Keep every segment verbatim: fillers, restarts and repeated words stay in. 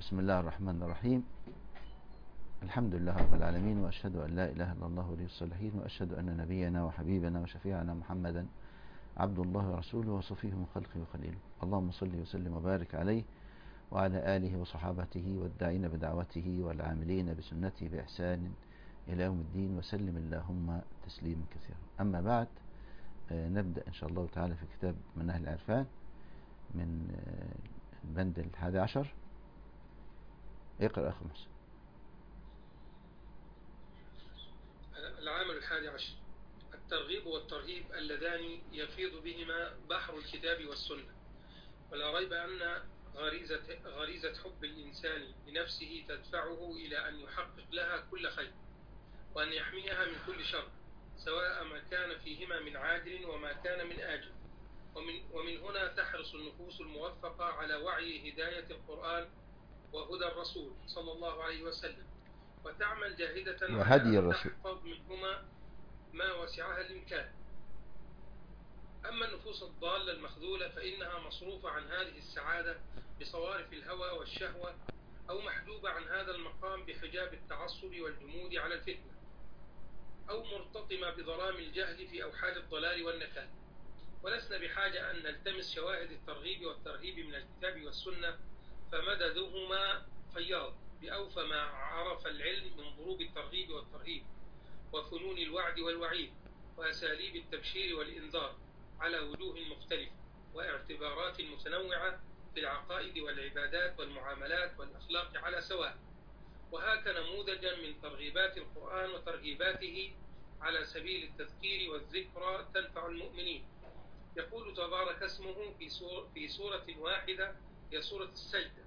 بسم الله الرحمن الرحيم. الحمد لله رب العالمين، وأشهد أن لا إله إلا الله ولي الصالحين، وأشهد أن نبينا وحبيبنا وشفيعنا محمدا عبد الله ورسوله وصفيه من خلقه وخليله. اللهم صل وسلم وبارك عليه وعلى آله وصحابته والداعين بدعوته والعاملين بسنته بإحسان إلى يوم الدين، وسلم اللهم تسليما كثيرا. أما بعد، نبدأ إن شاء الله تعالى في كتاب مناهل العرفان من البند الحادي عشر. اقرأ أخي محسن. العامل الحادي عشر: الترغيب والترهيب اللذان يفيض بهما بحر الكتاب والسنة. ولا ريب أن غريزة, غريزة حب الإنسان لنفسه تدفعه إلى أن يحقق لها كل خير، وأن يحميها من كل شر، سواء ما كان فيهما من عاجل وما كان من آجل. ومن, ومن هنا تحرص النفوس الموفقة على وعي هداية القرآن وهدى الرسول صلى الله عليه وسلم، وتعمل جاهدة وهدي على أن الرسول. تحفظ منهما ما وسعها الإمكان. أما النفوس الضالة المخذولة فإنها مصروفة عن هذه السعادة بصوارف الهوى والشهوة، أو محجوبة عن هذا المقام بحجاب التعصب والجمود على الفتنة، أو مرتطمة بظلام الجهل في أوحال الضلال والنكال. ولسنا بحاجة أن نلتمس شواهد الترغيب والترهيب من الكتاب والسنة، فمددهما فياض بأوفى ما عرف العلم من ضروب الترغيب والترهيب، وفنون الوعد والوعيد، وأساليب التبشير والإنذار على وجوه مختلفة واعتبارات متنوعة في العقائد والعبادات والمعاملات والأخلاق على سواء. وهاك نموذجا من ترغيبات القرآن وترهيباته على سبيل التذكير والذكرى تنفع المؤمنين. يقول تبارك اسمه في سورة, في سورة واحدة هي سورة السجدة: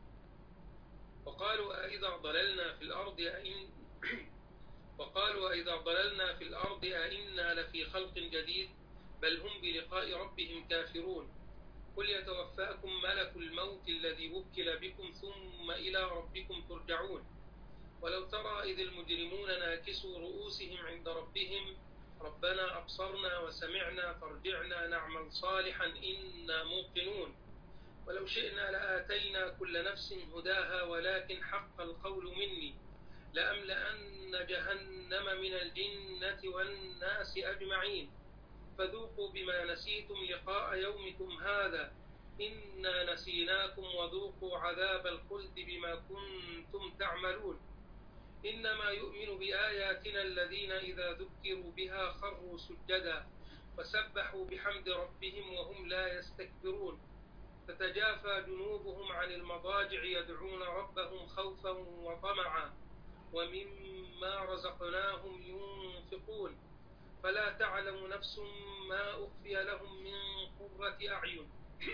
وقالوا أئذا ضللنا في الأرض أئن وقالوا أئذا ضللنا في الأرض أئنا لفي خلق جديد بل هم بلقاء ربهم كافرون قل يتوفاكم ملك الموت الذي وكل بكم ثم إلى ربكم ترجعون. ولو ترى إذ المجرمون ناكسوا رؤوسهم عند ربهم ربنا أبصرنا وسمعنا فارجعنا نعمل صالحا إنا موقنون. ولو شئنا لآتينا كل نفس هداها ولكن حق القول مني لأملأن جهنم من الجنة والناس أجمعين فذوقوا بما نسيتم لقاء يومكم هذا إنا نسيناكم وذوقوا عذاب الخلد بما كنتم تعملون. إنما يؤمن بآياتنا الذين إذا ذكروا بها خروا سجدا وسبحوا بحمد ربهم وهم لا يستكبرون. تتجافى جنوبهم عن المضاجع يدعون ربهم خوفا وطمعا ومما رزقناهم ينفقون فلا تعلم نفس ما أخفي لهم من قرة أعين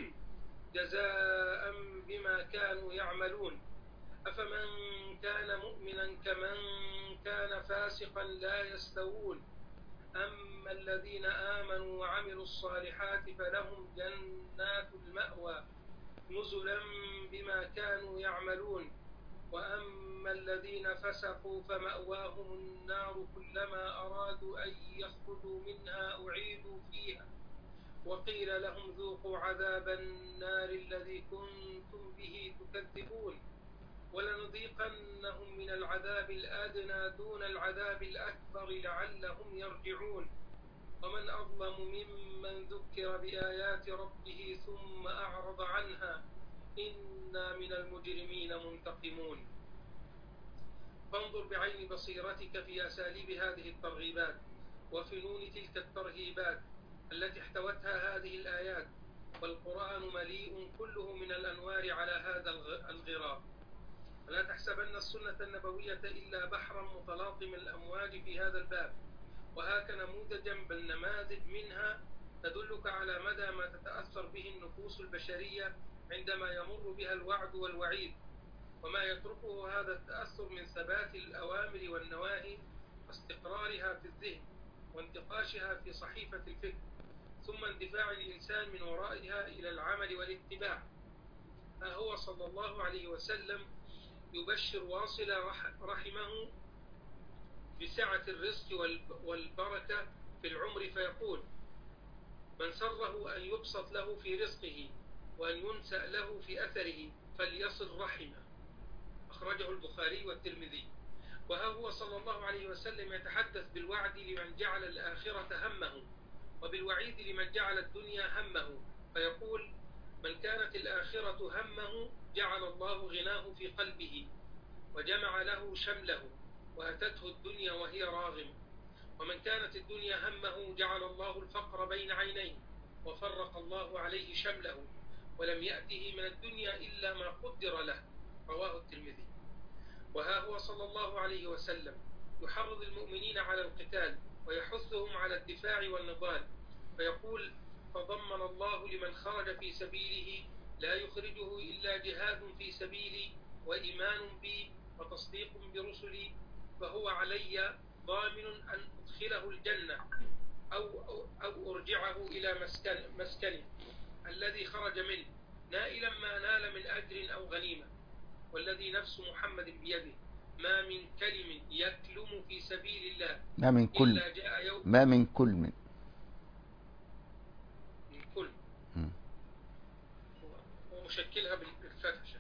جزاء بما كانوا يعملون. أفمن كان مؤمنا كمن كان فاسقا لا يستوون. أما الذين آمنوا وعملوا الصالحات فلهم جنات المأوى نزلا بما كانوا يعملون. وأما الذين فسقوا فمأواهم النار كلما أرادوا أن يخرجوا منها أعيدوا فيها وقيل لهم ذوقوا عذاب النار الذي كنتم به تكذبون. ولنذيقنهم من العذاب الأدنى دون العذاب الأكبر لعلهم يرجعون. ومن أظلم ممن ذكر بآيات ربه ثم أعرض عنها إنا من المجرمين منتقمون. فانظر بعين بصيرتك في أساليب هذه الترغيبات وفنون تلك الترهيبات التي احتوتها هذه الآيات، والقرآن مليء كله من الأنوار على هذا الغرار. ولا تحسبن السنة النبوية إلا بحرا متلاطم الأمواج في هذا الباب. وهاك نموذجا بل نماذج منها تدلك على مدى ما تتأثر به النفوس البشرية عندما يمر بها الوعد والوعيد، وما يتركه هذا التأثر من ثبات الأوامر والنواهي واستقرارها في الذهن وانتقاشها في صحيفة الفكر، ثم اندفاع الإنسان من ورائها إلى العمل والاتباع. ها هو صلى الله عليه وسلم يبشر واصل رحمه بسعة الرزق والبركة في العمر فيقول: من سره أن يبسط له في رزقه وأن ينسأ له في أثره فليصل رحمه أخرجه البخاري والترمذي. وها هو صلى الله عليه وسلم يتحدث بالوعد لمن جعل الآخرة همه، وبالوعيد لمن جعل الدنيا همه، فيقول: من كانت الآخرة همه جعل الله غناه في قلبه وجمع له شمله وأتته الدنيا وهي راغم، ومن كانت الدنيا همه جعل الله الفقر بين عينيه وفرق الله عليه شمله ولم يأته من الدنيا إلا ما قدر له. رواه الترمذي. وها هو صلى الله عليه وسلم يحرض المؤمنين على القتال ويحثهم على الدفاع والنضال، فيقول: فضمن الله لمن خرج في سبيله لا يخرجه إلا جهاد في سبيلي وإيمان بي وتصديق برسلي، فهو علي ضامن أن أدخله الجنة أو, أو, أو أرجعه إلى مسكن مسكنه الذي خرج منه نائلا ما نال من أجر أو غنيمة. والذي نفس محمد بيده ما من كلم يكلم في سبيل الله ما من كل إلا جاء يوم ما من كل من من كل م. ومشكلها بالفتح.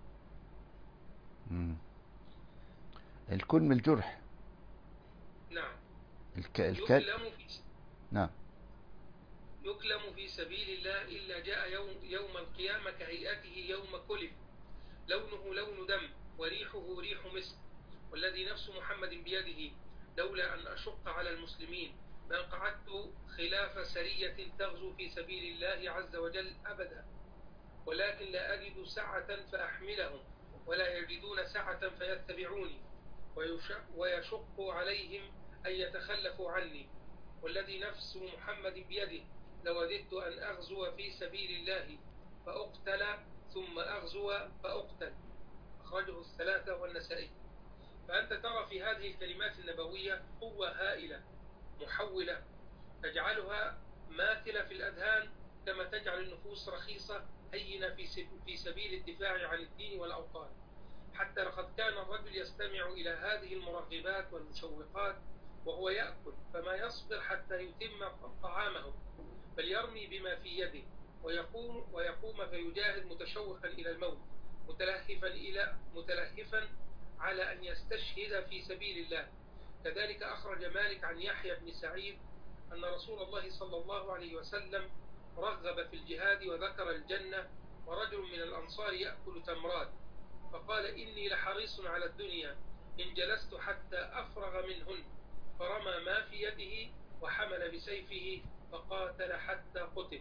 الكل من الجرح. نعم. الك... الك... يكلم في نعم يكلم في سبيل الله إلا جاء يوم, يوم القيامة كهيئته يوم كلم، لونه لون دم وريحه ريح مسك. والذي نفس محمد بيده لولا أن أشق على المسلمين ما قعدت خلاف سرية تغزو في سبيل الله عز وجل أبدا، ولكن لا أجد سعة فأحملهم ولا يجدون سعة فيتبعوني، ويشق عليهم أن يتخلفوا عني. والذي نفس محمد بيده لوددت أن أغزو في سبيل الله فأقتل ثم أغزو فأقتل. أخرجه الثلاثة والنسائي. فأنت ترى في هذه الكلمات النبوية قوة هائلة محولة تجعلها ماثلة في الأذهان، كما تجعل النفوس رخيصة هينة في سبيل الدفاع عن الدين والأوطان. حتى لقد كان الرجل يستمع إلى هذه المرغبات والمشوقات وهو يأكل، فما يصبر حتى يتم طعامه، بل يرمي بما في يده ويقوم ويقوم فيجاهد متشوقا إلى الموت، متلهفا إلى متلهفا على أن يستشهد في سبيل الله. كذلك أخرج مالك عن يحيى بن سعيد أن رسول الله صلى الله عليه وسلم رغب في الجهاد وذكر الجنة، ورجل من الأنصار يأكل تمرات فقال: إني لحريص على الدنيا إن جلست حتى أفرغ منهن، فرمى ما في يده وحمل بسيفه فقاتل حتى قتل.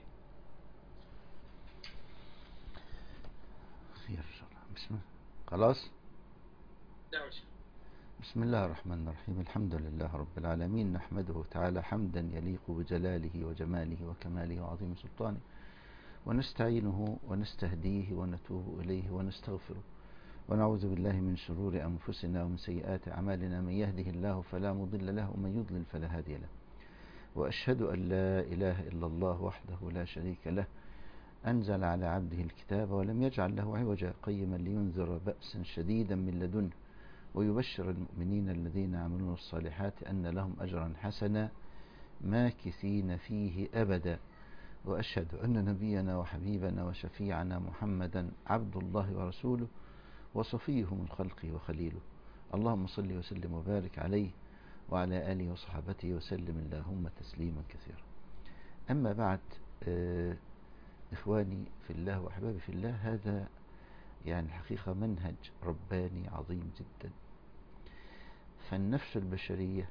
خير بسم الله. خلاص. نعم. بسم الله الرحمن الرحيم. الحمد لله رب العالمين، نحمده تعالى حمدا يليق بجلاله وجماله وكماله وعظيم سلطانه، ونستعينه ونستهديه ونتوب إليه ونستغفره، ونعوذ بالله من شرور أنفسنا ومن سيئات أعمالنا. من يهده الله فلا مضل له ومن يضلل فلا هادي له. وأشهد أن لا إله إلا الله وحده لا شريك له، أنزل على عبده الكتاب ولم يجعل له عوجا، قيما لينذر بأسا شديدا من لدنه ويبشر المؤمنين الذين يعملون الصالحات أن لهم أجرا حسنا ماكثين فيه أبدا. وأشهد أن نبينا وحبيبنا وشفيعنا محمدا عبد الله ورسوله وصفيه من خلقه وخليله. اللهم صل وسلم وبارك عليه وعلى آله وصحبه وسلم اللهم تسليما كثيرا. أما بعد، آه إخواني في الله وأحبابي في الله، هذا يعني الحقيقة منهج رباني عظيم جدا. فالنفس البشرية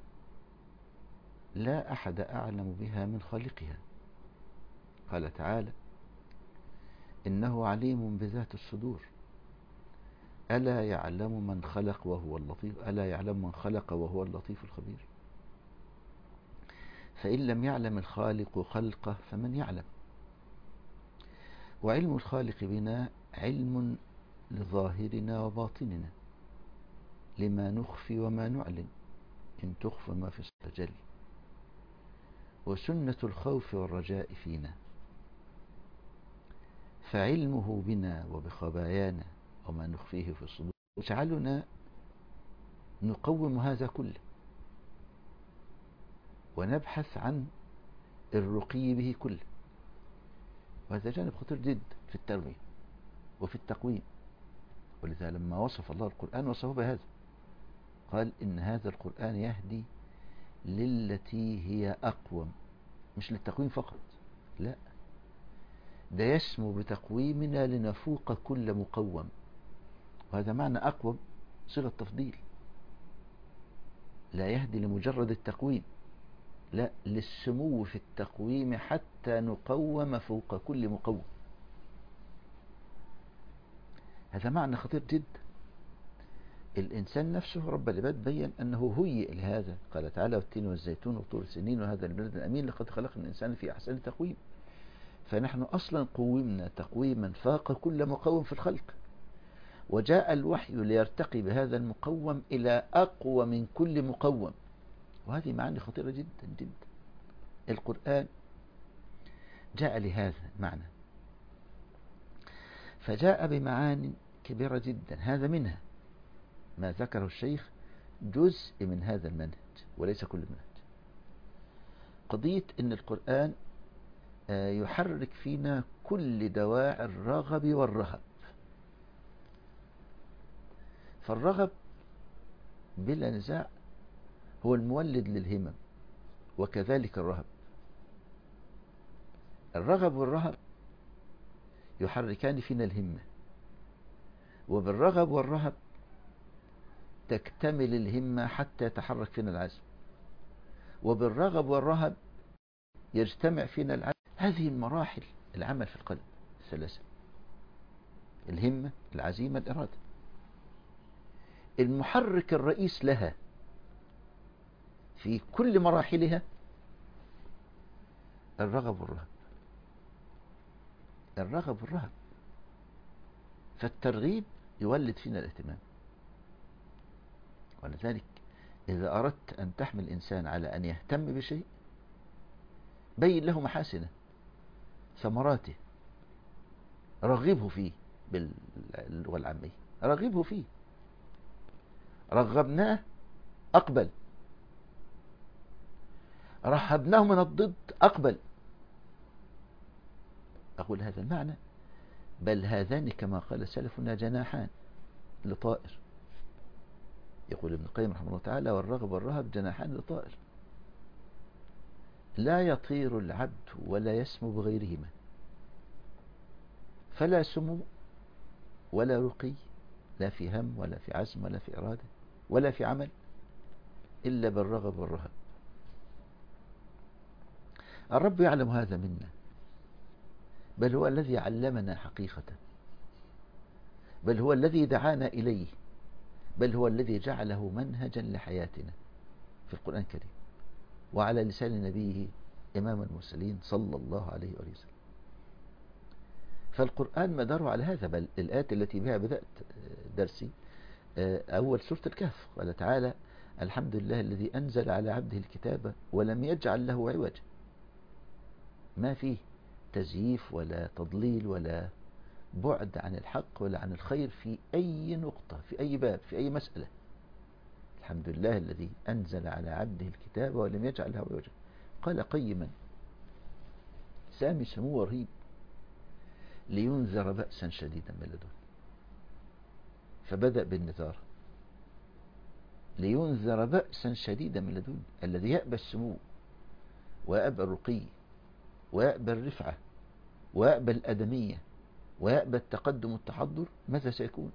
لا أحد أعلم بها من خالقها. قال تعالى: إنه عليم بذات الصدور، ألا يعلم من خلق وهو اللطيف ألا يعلم من خلق وهو اللطيف الخبير. فإن لم يعلم الخالق خلقه فمن يعلم؟ وعلم الخالق بنا علم لظاهرنا وباطننا، لما نخفي وما نعلن، إن تخفى ما في الصدر. وسنة الخوف والرجاء فينا، فعلمه بنا وبخبايانا وما نخفيه في الصدور يجعلنا نقوم هذا كله ونبحث عن الرقي به كله. وهذا جانب خطير جدا في التربية وفي التقويم. ولذلك ولذا لما وصف الله القرآن وصفه بهذا، قال إن هذا القرآن يهدي للتي هي أقوم، مش للتقويم فقط، لا، ده يسمو بتقويمنا لنفوق كل مقوم. وهذا معنى أقوم صيغة تفضيل، لا يهدي لمجرد التقويم، لا، للسمو في التقويم حتى نقوم فوق كل مقوم. هذا معنى خطير جدا. الإنسان نفسه رب العباد بين أنه هيئ لهذا، قال تعالى والتين والزيتون وطور سنين وهذا البلد الأمين لقد خلقنا الإنسان في أحسن تقويم. فنحن أصلا قومنا تقويما فاق كل مقوم في الخلق، وجاء الوحي ليرتقي بهذا المقوم إلى أقوى من كل مقوم. وهذه معاني خطيرة جدا جدا. القرآن جاء لهذا المعنى، فجاء بمعاني كبيرة جدا. هذا منها ما ذكره الشيخ جزء من هذا المنهج وليس كل المنهج. قضية أن القرآن يحرك فينا كل دواعي الرغب والرهب. فالرغب بلا نزاع هو المولد للهمم، وكذلك الرهب. الرغب والرهب يحركان فينا الهمة، وبالرغب والرهب تكتمل الهمة حتى يتحرك فينا العزم، وبالرغب والرهب يجتمع فينا العزم. هذه المراحل العمل في القلب الثلاثة: الهمة، العزيمة، الإرادة. المحرك الرئيس لها في كل مراحلها الرغب والرهب، الرغب والرهب. فالترغيب يولد فينا الاهتمام. ولذلك إذا أردت أن تحمل الإنسان على أن يهتم بشيء بين له محاسنه، ثمراته، رغبه فيه باللغة العامية، رغبه فيه. رغبناه أقبل، رهبناه من الضد أقبل. أقول هذا المعنى، بل هذان كما قال سلفنا جناحان لطائر. يقول ابن القيم رحمه الله تعالى: والرغب والرهب جناحان لطائر، لا يطير العبد ولا يسمو بغيرهما، فلا سمو ولا رقي، لا في هم ولا في عزم ولا في إرادة ولا في عمل، إلا بالرغب والرهب. الرب يعلم هذا منا، بل هو الذي علمنا حقيقة، بل هو الذي دعانا إليه، بل هو الذي جعله منهجا لحياتنا في القرآن الكريم وعلى لسان نبيه إمام المرسلين صلى الله عليه وسلم. فالقرآن مداره على هذا. بل الآيات التي بها بدأت درسي أول سورة الكهف، قال تعالى: الحمد لله الذي أنزل على عبده الكتاب ولم يجعل له عوجا. ما فيه تزييف ولا تضليل ولا بعد عن الحق ولا عن الخير في أي نقطة، في أي باب، في أي مسألة. الحمد لله الذي أنزل على عبده الكتاب ولم يجعل له عوجا. قال قيما سامي سمو رهيب: لينذر بأسا شديدا من لدنه. فبدأ بالنذار، لينذر بأسا شديدا من لدنه. الذي يأبى السمو ويأبى الرقي ويأبى الرفعة ويأبى الأدمية ويأبى التقدم والتحضر، ماذا سيكون؟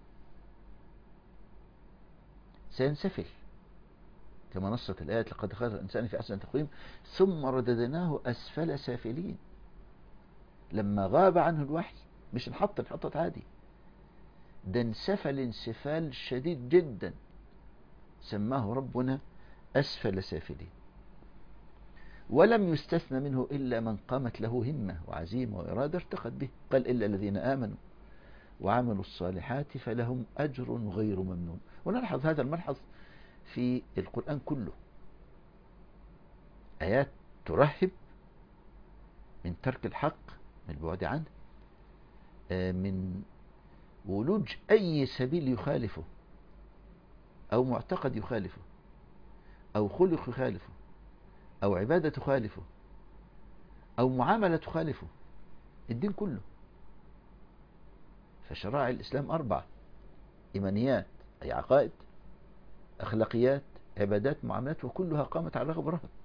سينسفل، كما نصت الآيات: لقد خلق الإنسان في أحسن تقويم ثم رددناه أسفل سافلين. لما غاب عنه الوحي مش انحط انحطت عادي، ده انسفل انسفال شديد جدا، سماه ربنا أسفل سافلين. ولم يستثنى منه إلا من قامت له همة وعزيمة وإرادة ارتقت به. قال: إلا الذين آمنوا وعملوا الصالحات فلهم أجر غير ممنون. ونلحظ هذا الملحظ في القرآن كله، آيات ترهب من ترك الحق، من البعد عنه، من ولوج أي سبيل يخالفه أو معتقد يخالفه أو خلق يخالفه أو عبادة تخالفه أو معاملة تخالفه، الدين كله. فشرائع الإسلام أربعة: إيمانيات أي عقائد، أخلاقيات، عبادات، معاملات، وكلها قامت على رغب رهب.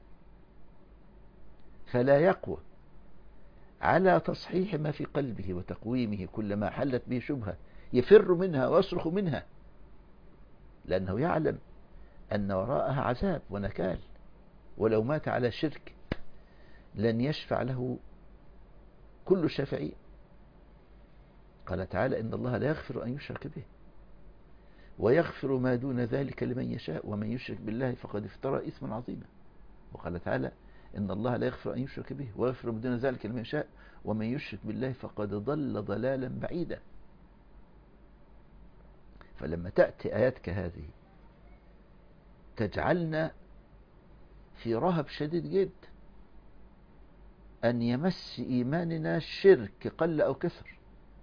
فلا يقوى على تصحيح ما في قلبه وتقويمه كلما حلت به شبهة يفر منها ويصرخ منها، لأنه يعلم أن وراءها عذاب ونكال، ولو مات على شرك لن يشفع له كل الشافعين. قال تعالى إن الله لا يغفر أن يشرك به ويغفر ما دون ذلك لمن يشاء ومن يشرك بالله فقد افترى إثما عظيما. وقال تعالى إن الله لا يغفر أن يشرك به ويغفر ما دون ذلك لمن يشاء ومن يشرك بالله فقد ضل ضلالا بعيدا. فلما تأتي آيات كهذه تجعلنا في رهب شديد جدا أن يمس إيماننا الشرك قل أو كثر.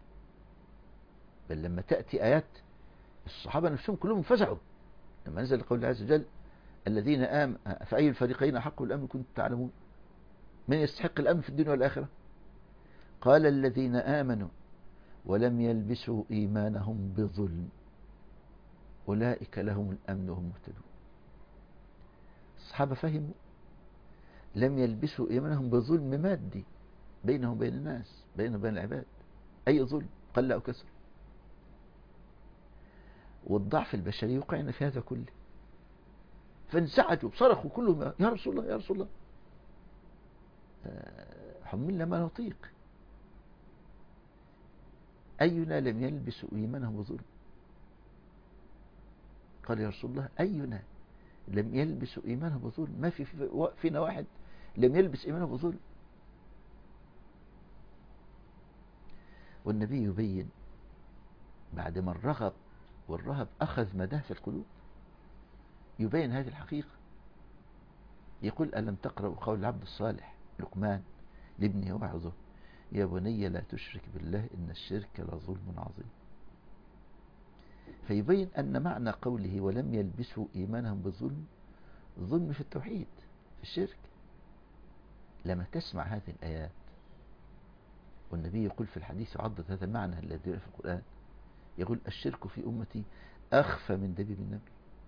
بل لما تأتي آيات الصحابة نفسهم كلهم فزعوا لما نزل قول الله عز وجل الذين آمنوا فأي الفريقين أحق الأمن كنتم تعلمون، من يستحق الأمن في الدنيا والآخرة؟ قال الذين آمنوا ولم يلبسوا إيمانهم بظلم أولئك لهم الأمن وهم مهتدون. الصحابة فهموا لم يلبسوا إيمانهم بظلم مادي بينهم وبين الناس، بينهم وبين العباد، أي ظلم قل أو كسر. والضعف البشري يوقعنا في هذا كله، فانزعجوا صرخوا كلهم يا رسول الله يا رسول الله حملنا ما نطيق. أينا لم يلبس إيمانه بظلم؟ قال يا رسول الله أينا لم يلبس إيمانه بظلم؟ ما في فينا واحد لم يلبس إيمانه بظلم. والنبي يبين بعد ما الرغب والرهب أخذ مداه في القلوب يبين هذه الحقيقة. يقول ألم تقرأوا قول العبد الصالح لقمان لابنه وعظه يا بني لا تشرك بالله إن الشرك لظلم عظيم. فيبين أن معنى قوله ولم يلبسوا إيمانهم بالظلم ظلم في التوحيد في الشرك. لما تسمع هذه الآيات والنبي يقول في الحديث يعضد هذا المعنى الذي في القرآن يقول الشرك في أمتي أخفى من دبيب النمل،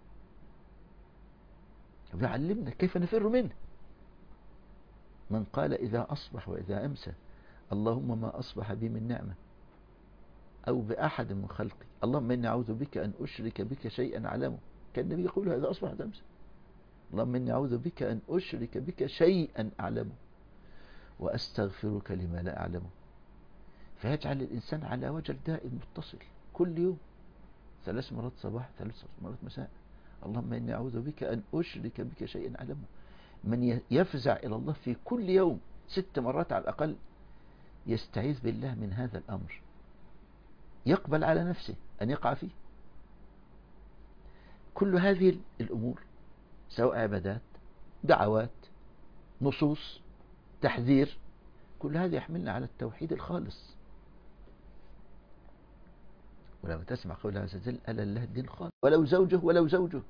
ويعلمنا كيف نفر منه. من قال إذا أصبح وإذا أمسى اللهم ما أصبح بي من نعمة أو بأحد من خلقي اللهم إني أعوذ بك أن أشرك بك شيئا أعلمه، كان النبي يقول إذا أصبح وإذا أمسى اللهم إني أعوذ بك أن أشرك بك شيئا أعلمه وأستغفرك لما لا أعلمه. فيجعل الإنسان على وجل دائم متصل كل يوم ثلاث مرات صباح ثلاث مرات مساء اللهم إني أعوذ بك أن أشرك بك شيئا أعلمه. من يفزع إلى الله في كل يوم ست مرات على الأقل يستعيذ بالله من هذا الأمر، يقبل على نفسه أن يقع فيه. كل هذه الأمور سواء عبادات دعوات نصوص تحذير كل هذا يحملنا على التوحيد الخالص. ولما تسمع قول الله عز وجل ألا لله الدين الخالص ولو زوجه ولو زوجه،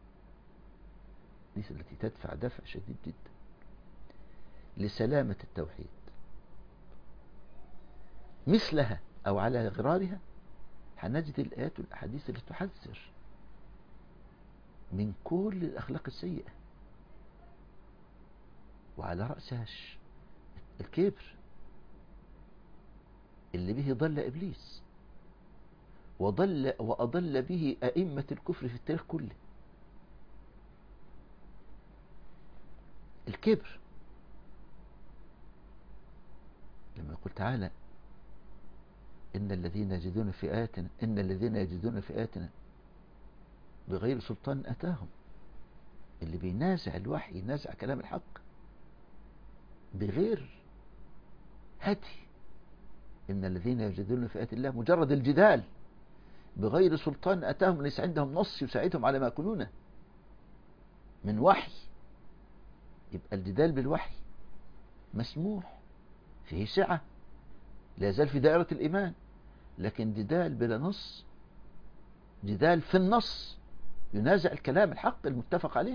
دي التي تدفع دفع شديد جدا لسلامة التوحيد. مثلها أو على غرارها هنجد الآيات والأحاديث التي تحذر من كل الأخلاق السيئة، وعلى رأسها الكبر اللي به ضل إبليس وضل وأضل به أئمة الكفر في التاريخ كله. الكبر لما يقول تعالى إن الذين يجدون في آياتنا إن الذين يجدون في آياتنا بغير سلطان أتاهم، اللي بينازع الوحي ينازع كلام الحق بغير هدي. إن الذين يجدون في آيات الله مجرد الجدال بغير سلطان أتاهم، ليس عندهم نص يساعدهم على ما يقولونه من وحي. يبقى الجدال بالوحي مسموح فيه سعة لا يزال في دائرة الإيمان، لكن جدال بلا نص جدال في النص ينازع الكلام الحق المتفق عليه.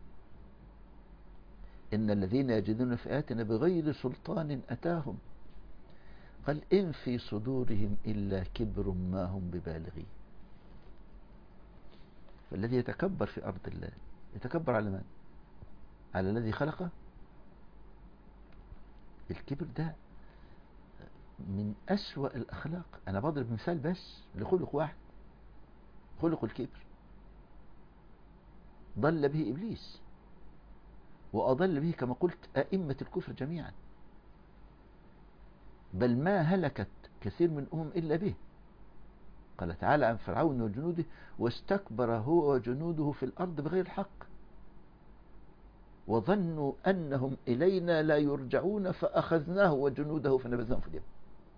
إن الذين يجدون في آياتنا بغير سلطان أتاهم قال إن في صدورهم إلا كبر ما هم ببالغين. فالذي يتكبر في أرض الله يتكبر على من؟ على الذي خلقه. الكبر ده من أسوأ الأخلاق. أنا بضرب مثال بس لخلق واحد، خلق الكبر. ضل به إبليس، وأضل به كما قلت أئمة الكفر جميعا، بل ما هلكت كثير من أمم إلا به. قال تعالى عن فرعون وجنوده: واستكبر هو وجنوده في الأرض بغير الحق وظنوا أنهم إلينا لا يرجعون فأخذناه وجنوده فنبذناهم في اليم.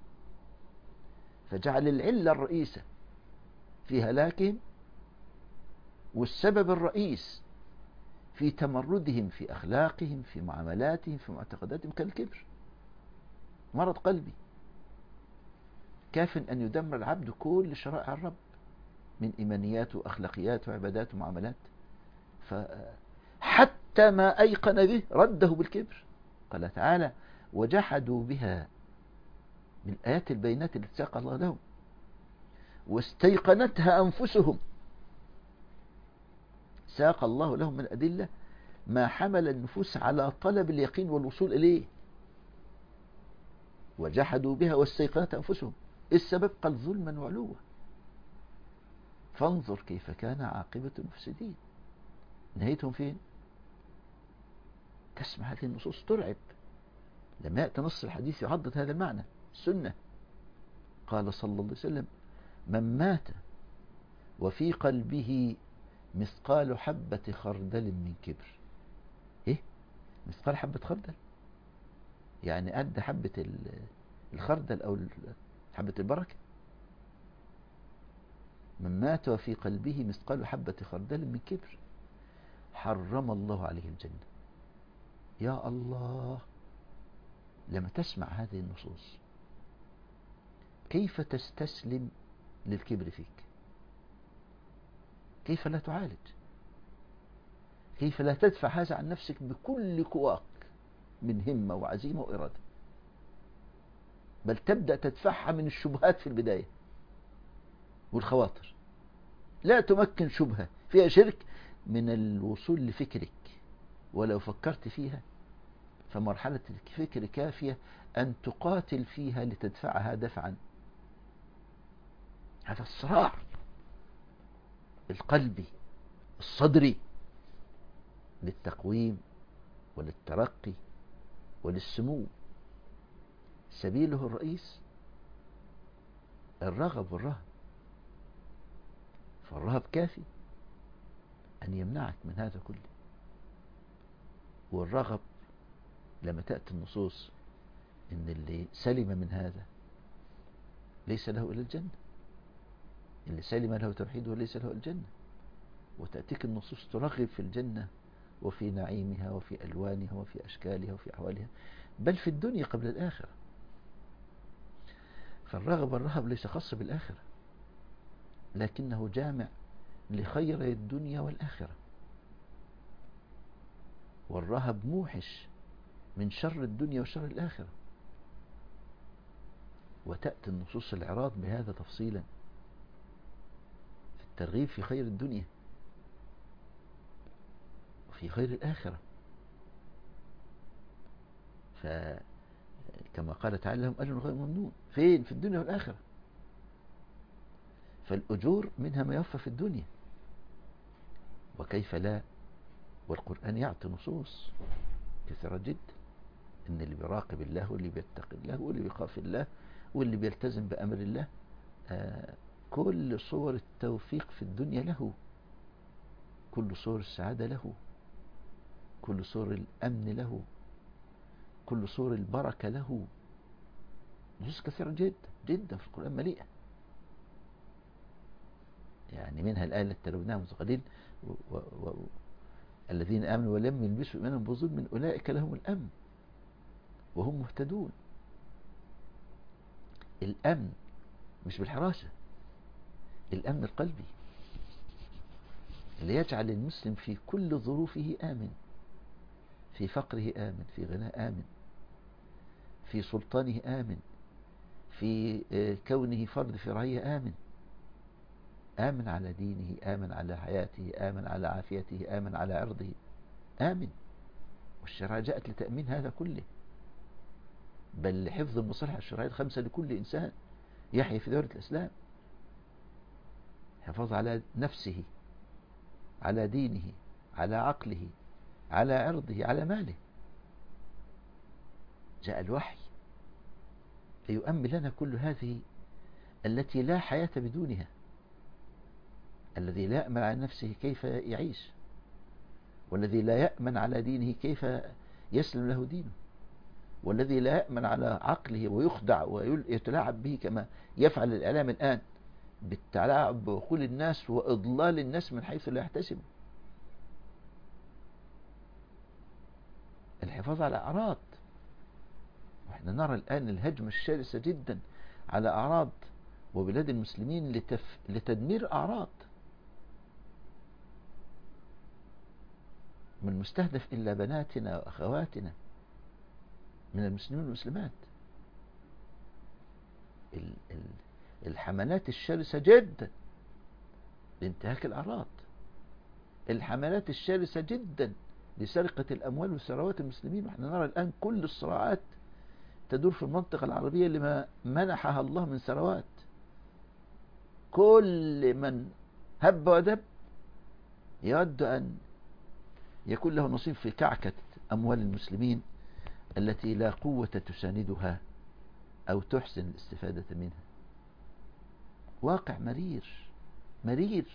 فجعل العلة الرئيسة في هلاكهم والسبب الرئيس في تمردهم في أخلاقهم في معاملاتهم في معتقداتهم كالكبر، مرض قلبي كاف أن يدمر العبد كل شرائع الرب من إيمانيات وأخلاقيات وعبادات ومعاملات. فحتى ما أيقن به رده بالكبر. قال تعالى: وجحدوا بها، من آيات البينات التي ساق الله لهم، واستيقنتها أنفسهم. ساق الله لهم من أدلة ما حمل النفوس على طلب اليقين والوصول إليه. وجحدوا بها واستيقنتها أنفسهم. السبب قال ظلما وعلوا. فانظر كيف كان عاقبة المفسدين. نهايتهم فين؟ تسمع هذه النصوص ترعب. لما يأتي نص الحديث يعضد هذا المعنى. السنة قال صلى الله عليه وسلم: من مات وفي قلبه مثقال حبة خردل من كبر. ايه مثقال حبة خردل؟ يعني قد حبة الخردل او حبة البركة. من مات وفي قلبه مثقال حبة خردل من كبر حرم الله عليه الجنة. يا الله، لما تسمع هذه النصوص كيف تستسلم للكبر فيك؟ كيف لا تعالج؟ كيف لا تدفع هذا عن نفسك بكل قواك من همة وعزيمة وإرادة؟ بل تبدأ تدفعها من الشبهات في البداية والخواطر. لا تمكن شبهة فيها شرك من الوصول لفكرك، ولو فكرت فيها فمرحلة الفكر كافية أن تقاتل فيها لتدفعها دفعا. هذا الصراع القلبي الصدري للتقويم وللترقي وللسمو سبيله الرئيس الرغب والرهب. فالرهب كافي أن يمنعك من هذا كله، والرغب لما تأتي النصوص إن اللي سلم من هذا ليس له إلا الجنة، اللي سلم له توحيده ليس له الجنة، وتأتيك النصوص ترغب في الجنة وفي نعيمها وفي ألوانها وفي أشكالها وفي أحوالها، بل في الدنيا قبل الآخرة. فالرغب والرهب ليس خاص بالآخرة، لكنه جامع لخير الدنيا والآخرة. والرهب موحش من شر الدنيا وشر الآخرة. وتأتي النصوص العراض بهذا تفصيلا في الترغيب في خير الدنيا وفي خير الآخرة. فكما قال تعالى: لهم أجر غير ممنون. فين؟ في الدنيا والآخرة. فالأجور منها ما يوفى في الدنيا، وكيف لا؟ والقرآن يعطي نصوص كثيرة جدا إن اللي بيراقب الله واللي بيتقي الله واللي بيخاف الله واللي بيلتزم بأمر الله آه كل صور التوفيق في الدنيا له، كل صور السعادة له، كل صور الأمن له، كل صور البركة له. نصوص كثيرة جدا جدا في القرآن مليئة. يعني منها الآية التي تلوناها منذ قليل: و... و... الذين آمنوا ولم يلبسوا إيمانهم بظلم أولئك لهم الأمن وهم مهتدون. الأمن مش بالحراسة، الأمن القلبي اللي يجعل المسلم في كل ظروفه آمن، في فقره آمن، في غناه آمن، في سلطانه آمن، في كونه فرد في رعية آمن. آمن على دينه، آمن على حياته، آمن على عافيته، آمن على عرضه، آمن. والشريعة جاءت لتأمين هذا كله، بل لحفظ المصالح الشرعية الخمسة لكل إنسان يحيا في دولة الإسلام. حفاظ على نفسه، على دينه، على عقله، على عرضه، على ماله. جاء الوحي ليؤمن لنا كل هذه التي لا حياة بدونها. الذي لا يأمن على نفسه كيف يعيش، والذي لا يأمن على دينه كيف يسلم له دينه، والذي لا يأمن على عقله ويخدع ويتلاعب به كما يفعل الإعلام الآن بالتلاعب بعقول الناس وإضلال الناس من حيث لا يحتسب. الحفاظ على أعراض، وإحنا نرى الآن الهجمة الشرسة جدا على أعراض وبلاد المسلمين لتف... لتدمير أعراض. من مستهدف إلا بناتنا وأخواتنا من المسلمين والمسلمات. ال... ال... الحملات الشرسة جدا لانتهاك الأعراض، الحملات الشرسة جدا لسرقة الأموال وثروات المسلمين. ونحن نرى الآن كل الصراعات تدور في المنطقة العربية لما منحها الله من ثروات. كل من هب ودب يود أن يكون له نصيب في كعكة أموال المسلمين التي لا قوة تساندها أو تحسن الاستفادة منها. واقع مرير مرير.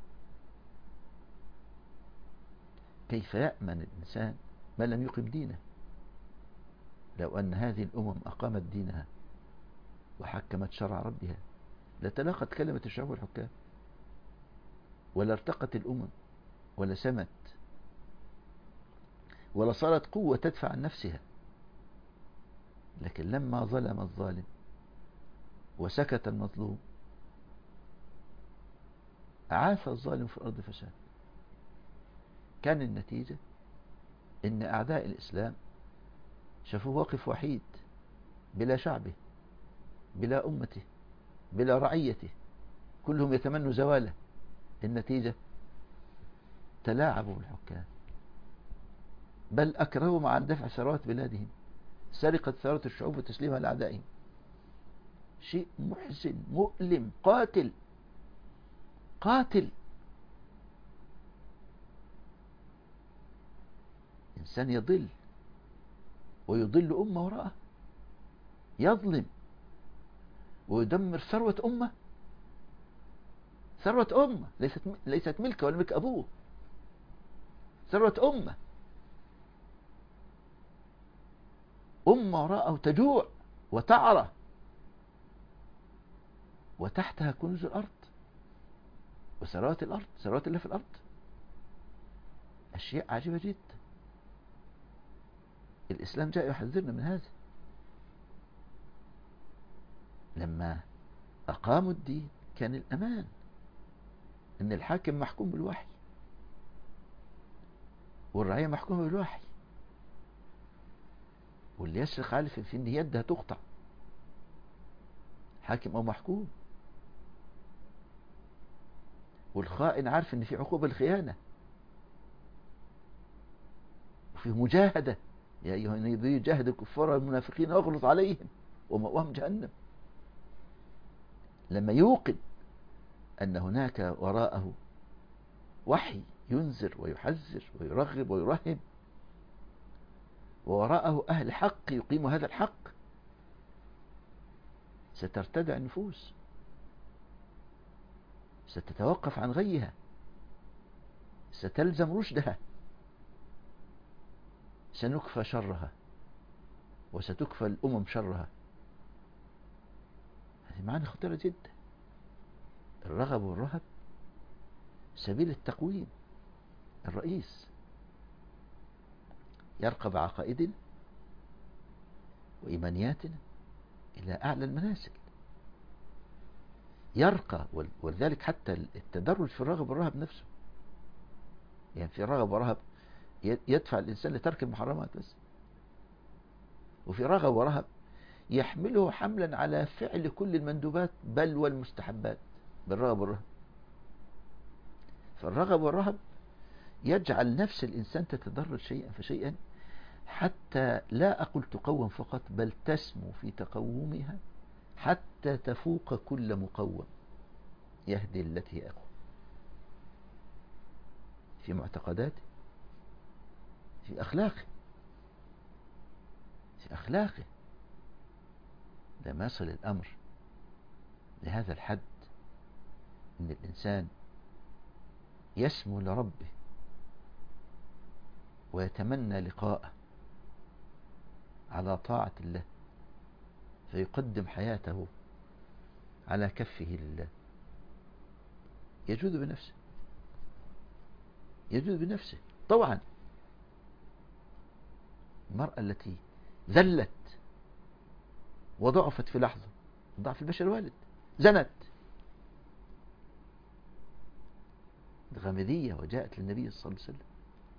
كيف يأمن الإنسان ما لم يقم دينه؟ لو أن هذه الأمم أقامت دينها وحكمت شرع ربها لتلاقت كلمة الشعوب والحكام، ولا ارتقت الأمم، ولا سمت، ولا صارت قوة تدفع عن نفسها. لكن لما ظلم الظالم وسكت المظلوم عاث الظالم في الأرض فساد. كان النتيجة إن أعداء الإسلام شافوه واقف وحيد بلا شعبه، بلا أمته، بلا رعيته، كلهم يتمنوا زواله. النتيجة تلاعبوا بالحكام، بل أكرهوا عن دفع ثروات بلادهم، سرقة ثروات الشعوب وتسليمها لأعدائهم. شيء محزن مؤلم قاتل قاتل. إنسان يضل ويضل أمة وراءه، يظلم ويدمر ثروة أمة، ثروة أمة ليست ليست ملكه ولا ملك أبوه، ثروة أمة، أمة وراءه تجوع وتعرى وتحتها كنوز الأرض وثروات الأرض، ثروات الله في الأرض. أشياء عجيبة جدا. الإسلام جاء يحذرنا من هذا. لما أقاموا الدين كان الأمان إن الحاكم محكوم بالوحي والرعية محكومة بالوحي، واللي يسرق عارف في إن يدها تقطع، حاكم أو محكوم. والخائن عارف إن في عقوبة الخيانة، وفي مجاهدة. يا أيها النبي جاهد الكفار والمنافقين واغلظ عليهم ومأواهم جهنم. لما يوقن أن هناك وراءه وحي ينذر ويحذر ويرغب ويرهب، ووراءه أهل حق يقيم هذا الحق، سترتدع النفوس، ستتوقف عن غيها، ستلزم رشدها، سنكفى شرها وستكفى الأمم شرها. هذه معاني خطيرة جدا. الرغب والرهب سبيل التقويم الرئيس، يرقى بعقائدنا وإيمانياتنا إلى أعلى المنازل، يرقى. ولذلك حتى التدرج في الرغب والرهب نفسه، يعني في رغب ورهب يدفع الإنسان لترك المحرمات بس، وفي رغب ورهب يحمله حملا على فعل كل المندوبات بل والمستحبات بالرغب والرهب. فالرغب والرهب يجعل نفس الإنسان تتدرج شيئا فشيئا، حتى لا أقول تقوم فقط، بل تسمو في تقومها حتى تفوق كل مقوم، يهدي التي هي أقوى في معتقداته، في أخلاقه، في أخلاقه. لما يصل الأمر لهذا الحد أن الإنسان يسمو لربه ويتمنى لقاءه على طاعة الله، فيقدم حياته على كفه لله، يجود بنفسه، يجود بنفسه. طبعا المرأة التي ذلت وضعفت في لحظة، ضعف البشر والد، زنت، غامدية وجاءت للنبي صلى الله عليه وسلم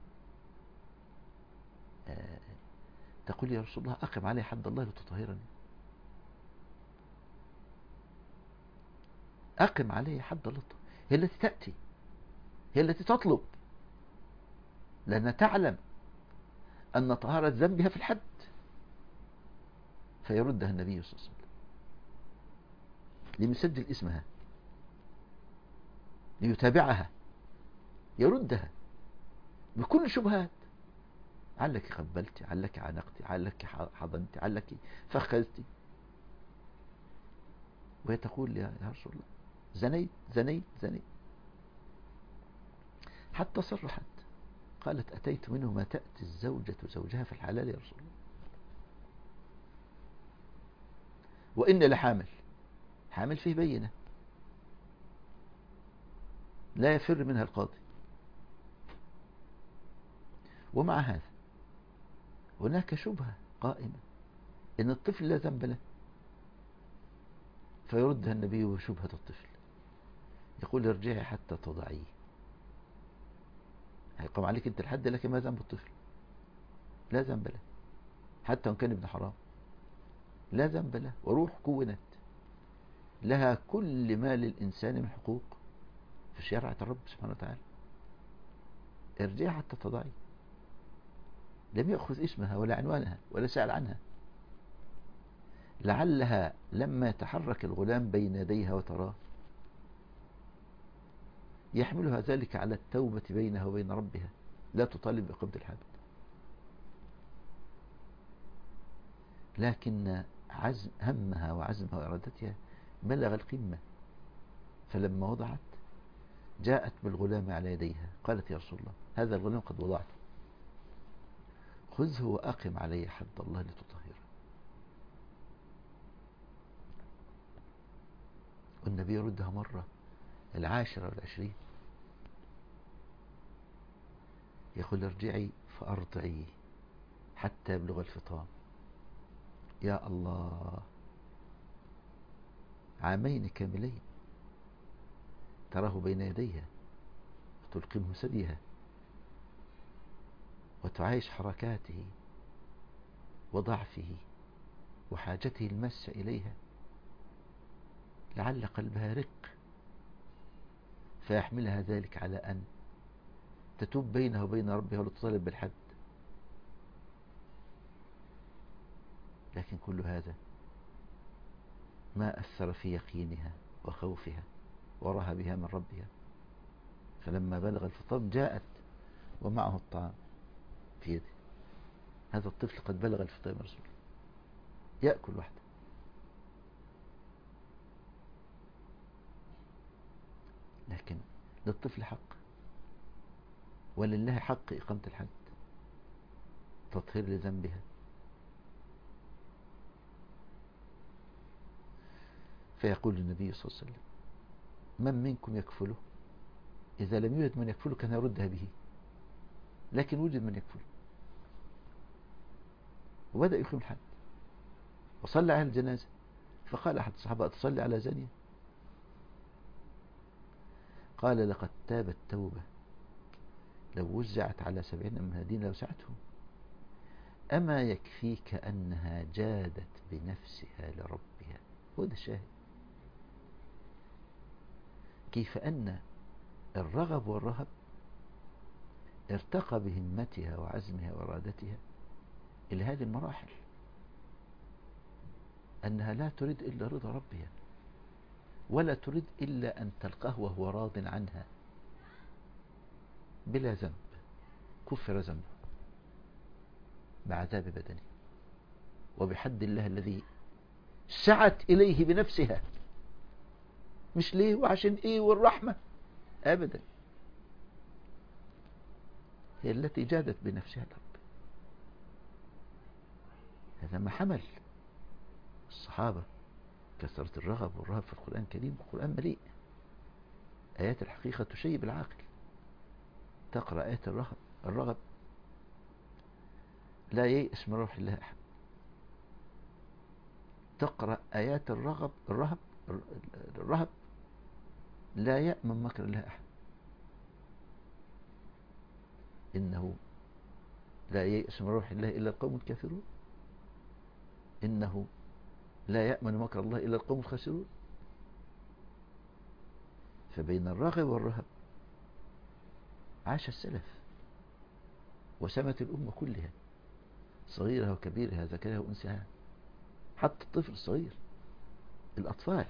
آه تقول يا رسول الله أقم علي حد الله لتطهرني، أقم علي حد الله. هي التي تأتي، هي التي تطلب، لأنها تعلم أن طهارة ذنبها في الحد، فيردها النبي صلى الله عليه وسلم ليسجل اسمها، ليتابعها، يردها بكل شبهات. علك قبلت، علك عانقت، علك حضنت، علك فخذت، وهي تقول يا رسول الله زنيت زنيت زنيت، حتى صرحت قالت أتيت منه ما تأتي الزوجة زوجها في الحلال يا رسول الله، وإن لحامل، حامل فيه بينة لا يفر منها القاضي. ومع هذا هناك شبهة قائمة إن الطفل لا ذنب له، فيردها النبي بشبهة الطفل، يقول ارجعي حتى تضعيه، هيقوم عليك انت الحد، لكن ما ذنب الطفل؟ لا ذنب له، حتى وان كان ابن حرام لا ذنب له، وروح كونت لها كل ما للإنسان من حقوق في شريعة الرب سبحانه وتعالى. ارجعي حتى تضعيه، لم يأخذ اسمها ولا عنوانها ولا سأل عنها، لعلها لما يتحرك الغلام بين يديها وتراه يحملها ذلك على التوبة بينها وبين ربها، لا تطالب بقبض الحد. لكن عزم همها وعزمها وإرادتها بلغ القمة، فلما وضعت جاءت بالغلام على يديها قالت يا رسول الله هذا الغلام قد وضعته، خذه وأقم عليه حد الله لتطهره. والنبي يردها مرة العاشرة والعشرين، يقول ارجعي فأرضعيه حتى يبلغ الفطام. يا الله، عامين كاملين تراه بين يديها وتلقمه ثديها وتعايش حركاته وضعفه وحاجته المس إليها، لعل قلبها رق فيحملها ذلك على أن تتوب بينها وبين ربها وتطالب بالحد. لكن كل هذا ما أثر في يقينها وخوفها ورهبها من ربها، فلما بلغ الفطام جاءت ومعه الطعام في يده. هذا الطفل قد بلغ الفطام يا رسول الله، يأكل وحده. لكن للطفل حق، ولله حق إقامة الحد، تطهير لذنبها. فيقول النبي صلى الله عليه وسلم من منكم يكفله؟ إذا لم يوجد من يكفله كان يردها به، لكن وجد من يكفله وبدأ يقيم الحد وصلى على الجنازة. فقال أحد الصحابة أتصلي على زانية؟ قال لقد تابت توبة لو وزعت على سبعين من المهدين لوسعتهم. أما يكفيك أنها جادت بنفسها لربها. هو ده الشاهد، كيف أن الرغب والرهب ارتقى بهمتها وعزمها وإرادتها إلى هذه المراحل، أنها لا تريد إلا رضا ربها، ولا تريد إلا أن تلقاه وهو راض عنها بلا ذنب، كفر ذنبه بعذاب بدنه وبحد الله الذي سعت إليه بنفسها، مش ليه وعشان إيه والرحمة، أبدا، هي التي جادت بنفسها الرب. هذا ما حمل الصحابة كثرة الرغب والرهب في القرآن الكريم. القرآن مليء آيات الحقيقة تشيب العقل. تقرأ آيات الرغب الرغب لا ييأس من روح الله أحد. تقرأ آيات الرغب الرهب الرهب لا يأمن مكر الله أحد. إنه لا ييأس من روح الله إلا القوم الكافرون، إنه لا يأمن مكر الله إلا القوم الخاسرون. فبين الراغب والرهب عاش السلف وسمت الأمة كلها، صغيرها وكبيرها، ذكرها وأنثاها، حتى الطفل الصغير، الأطفال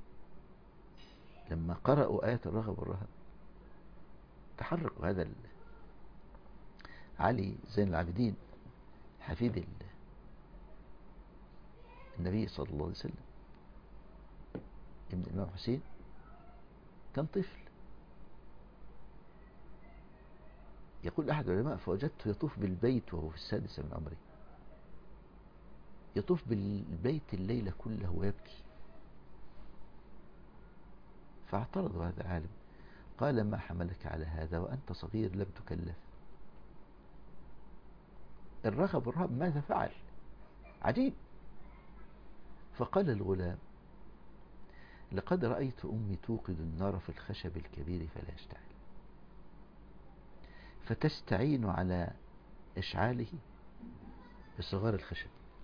لما قرأوا آيات الرغب والرهب تحركوا. هذا علي زين العابدين حفيد النبي صلى الله عليه وسلم ابن الإمام حسين كان طفل. يقول أحد العلماء: فوجدته يطوف بالبيت وهو في السادسة من عمره، يطوف بالبيت الليلة كله ويبكي. فاعترض هذا العالم قال: ما حملك على هذا وأنت صغير لم تكلف؟ الرغب والرهب ماذا فعل؟ عجيب. فقال الغلام: لقد رأيت أمي توقد النار في الخشب الكبير فلا يشتعل، فتستعين على إشعاله بصغار الخشب،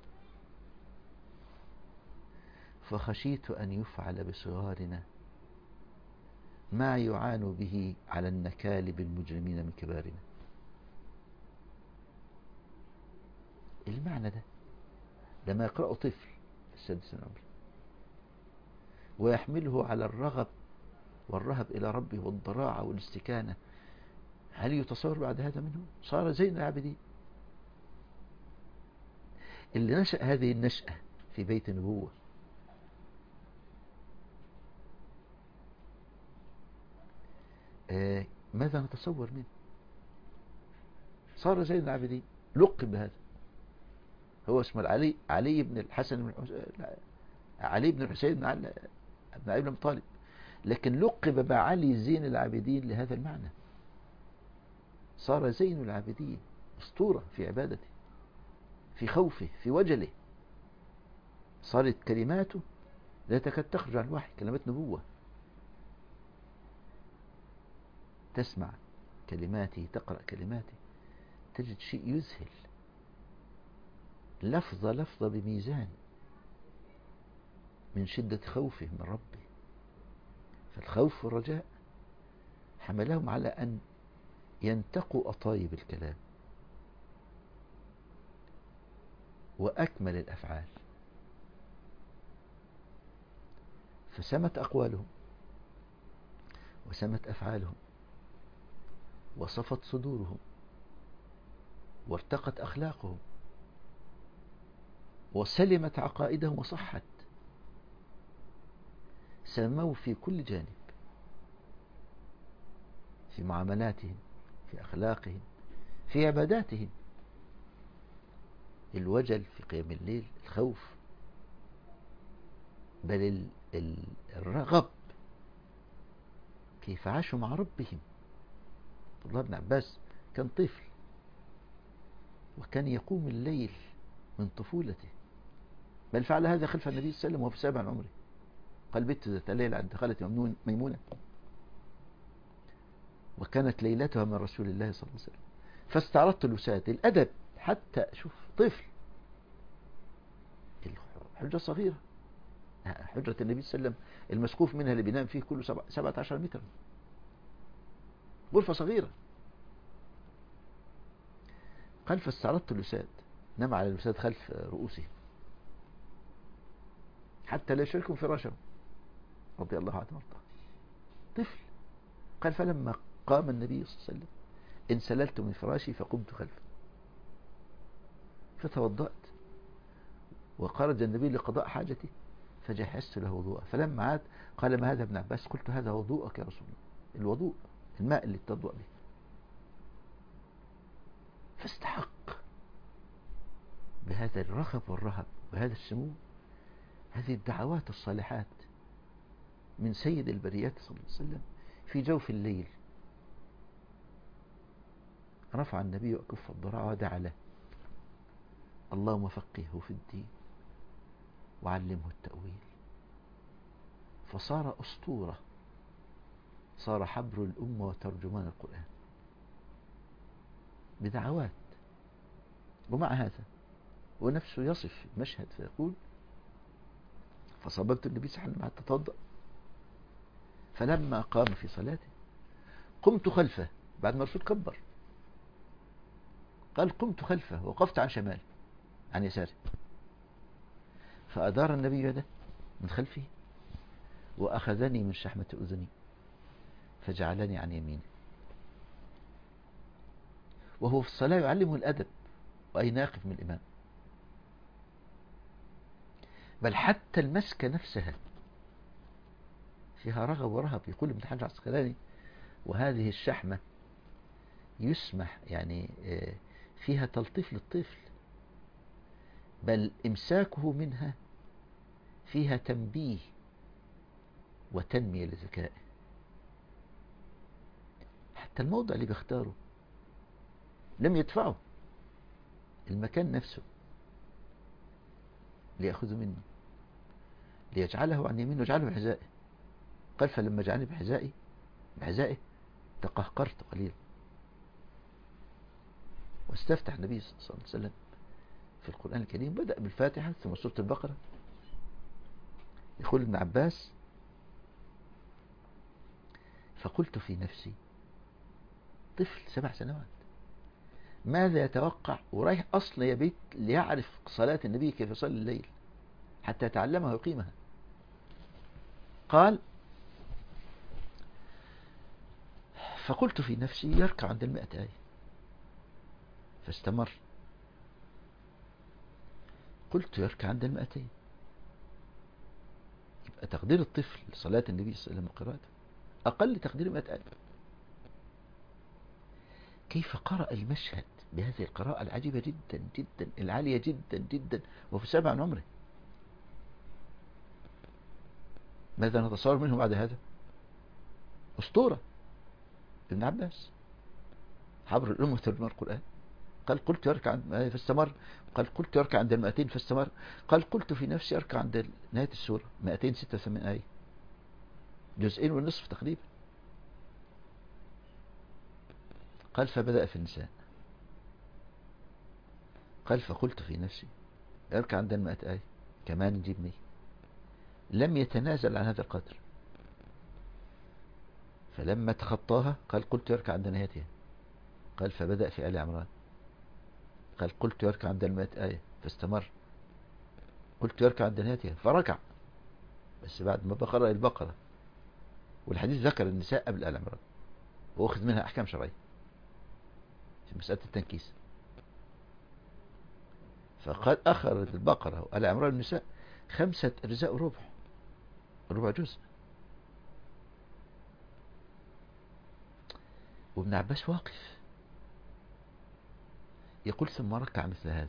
فخشيت أن يفعل بصغارنا ما يعان به على النكال بالمجرمين من كبارنا. المعنى ده لما يقرأه طفل في السادس من عمره ويحمله على الرغب والرهب إلى ربه والضراعة والاستكانة، هل يتصور بعد هذا منه؟ صار زين العابدين اللي نشأ هذه النشأة في بيت النبوة. آه ماذا نتصور منه؟ صار زين العابدين، لقب بهذا. هو اسمه العلي علي بن الحسن بن علي بن الحسين بن علي بن علي بن طالب، لكن لقب بعلي زين العابدين لهذا المعنى. صار زين العابدين أسطورة في عبادته، في خوفه، في وجله. صارت كلماته لا تكاد تخرج عن الوحي، كلمات نبوة. تسمع كلماته، تقرأ كلماته، تجد شيء يذهل، لفظة لفظة بميزان، من شدة خوفه من ربه. فالخوف والرجاء حملهم على أن ينتقوا أطايب الكلام وأكمل الأفعال. فسمت أقوالهم وسمت أفعالهم وصفت صدورهم وارتقت أخلاقهم وسلمت عقائدهم وصحت. سموا في كل جانب، في معاملاتهم، في أخلاقهم، في عباداتهم، الوجل في قيام الليل، الخوف، بل الرغب، كيف عاشوا مع ربهم. عبد الله بن عباس كان طفل وكان يقوم الليل من طفولته، بل فعل هذا خلف النبي صلى الله عليه وسلم وهو في سابع عمره. قال: بت ذات ليلة عند خالتي ميمونة، وكانت ليلتها من رسول الله صلى الله عليه وسلم، فاستعرضت الوساد، الأدب، حتى شوف طفل، الحجرة صغيرة، حجرة النبي صلى الله عليه وسلم المسقوف منها اللي بينام فيه كله سبعة عشر مترا، غرفة صغيرة. قال فاستعرضت الوساد، نام على الوساد خلف رؤوسهم حتى لا يشاركهم فراشهم رضي الله عنه وارضاه. طفل. قال فلما قام النبي صلى الله عليه وسلم انسللت من فراشي فقمت خلفه فتوضأت، وخرج النبي لقضاء حاجته فجهزت له وضوءه، فلما عاد قال ما هذا ابن عباس؟ قلت هذا وضوءك يا رسول الله، الوضوء الماء اللي تتوضأ به. فاستحق بهذا الرغب والرهب وهذا السمو هذه الدعوات الصالحات من سيد البريات صلى الله عليه وسلم. في جوف الليل رفع النبي أكف الضراع ودعا له: اللهم فقهه في الدين وعلمه التأويل. فصار أسطورة، صار حبر الأمة وترجمان القرآن بدعوات. ومع هذا ونفسه يصف المشهد فيقول: فصببت النبي صلى الله عليه وسلم حتى توضأ، فلما قام في صلاته قمت خلفه بعد ما الرسول كبر. قال قمت خلفه ووقفت عن شماله عن يساره، فأدار النبي يده من خلفه وأخذني من شحمة أذني فجعلني عن يمينه، وهو في الصلاة يعلمه الأدب وأين يقف من الإمام. بل حتى المسكة نفسها فيها رغب ورهب. يقول ابن حجر العسقلاني: وهذه الشحمة يسمح يعني فيها تلطيف للطفل، بل إمساكه منها فيها تنبيه وتنمية لذكائه. حتى الموضع اللي بيختاره لم يدفعه، المكان نفسه ليأخذه منه ليجعله عن يمينه ويجعله بحذائه. قال فلما جعلني بحذائي بحذائه تقهقرت قليلا. واستفتح النبي صلى الله عليه وسلم في القرآن الكريم بدأ بالفاتحة ثم سورة البقرة. يقول ابن عباس: فقلت في نفسي، طفل سبع سنوات، ماذا يتوقع ورايح أصلا يا بيت ليعرف صلاة النبي كيف يصلي الليل حتى يتعلمها ويقيمها. قال: فقلت في نفسي يركع عند المئة آية، فاستمر. قلت يركع عند المئتين. يبقى تقدير الطفل لصلاة النبي صلى الله عليه وسلم وقراءته أقل تقدير مئة آية. كيف قرأ المشهد بهذه القراءة العجيبة جدا جدا العالية جدا جدا وفي سابع من عمره؟ ماذا نتصور منه بعد هذا؟ أسطورة. ابن عباس حبر الأمة ترجمة القرآن. قال قلت يركع عند المئتين فاستمر. قال قلت يركع عند المئتين فاستمر. قال قلت في نفسي أركع عند نهاية السورة مئتين وستة وثمانين آية، جزئين ونصف تقريبا. قال فبدأ في النساء. قال فقلت في نفسي أركع عند المئة آية كمان نجيب مية. لم يتنازل عن هذا القدر، فلما تخطاها قال قلت يركع عند نهايتها. قال فبدأ في آل عمران. قال قلت يركع عند المئة آية فاستمر. قلت يركع عند نهايتها فركع، بس بعد ما بقرأ البقرة، والحديث ذكر النساء قبل آل عمران وأخذ منها أحكام شرعية في مسألة التنكيس. فقد أخرت البقرة وآل عمران النساء خمسة أجزاء ربع ربع جزء. وابن عباس واقف يقول ثم ركع مثل هذا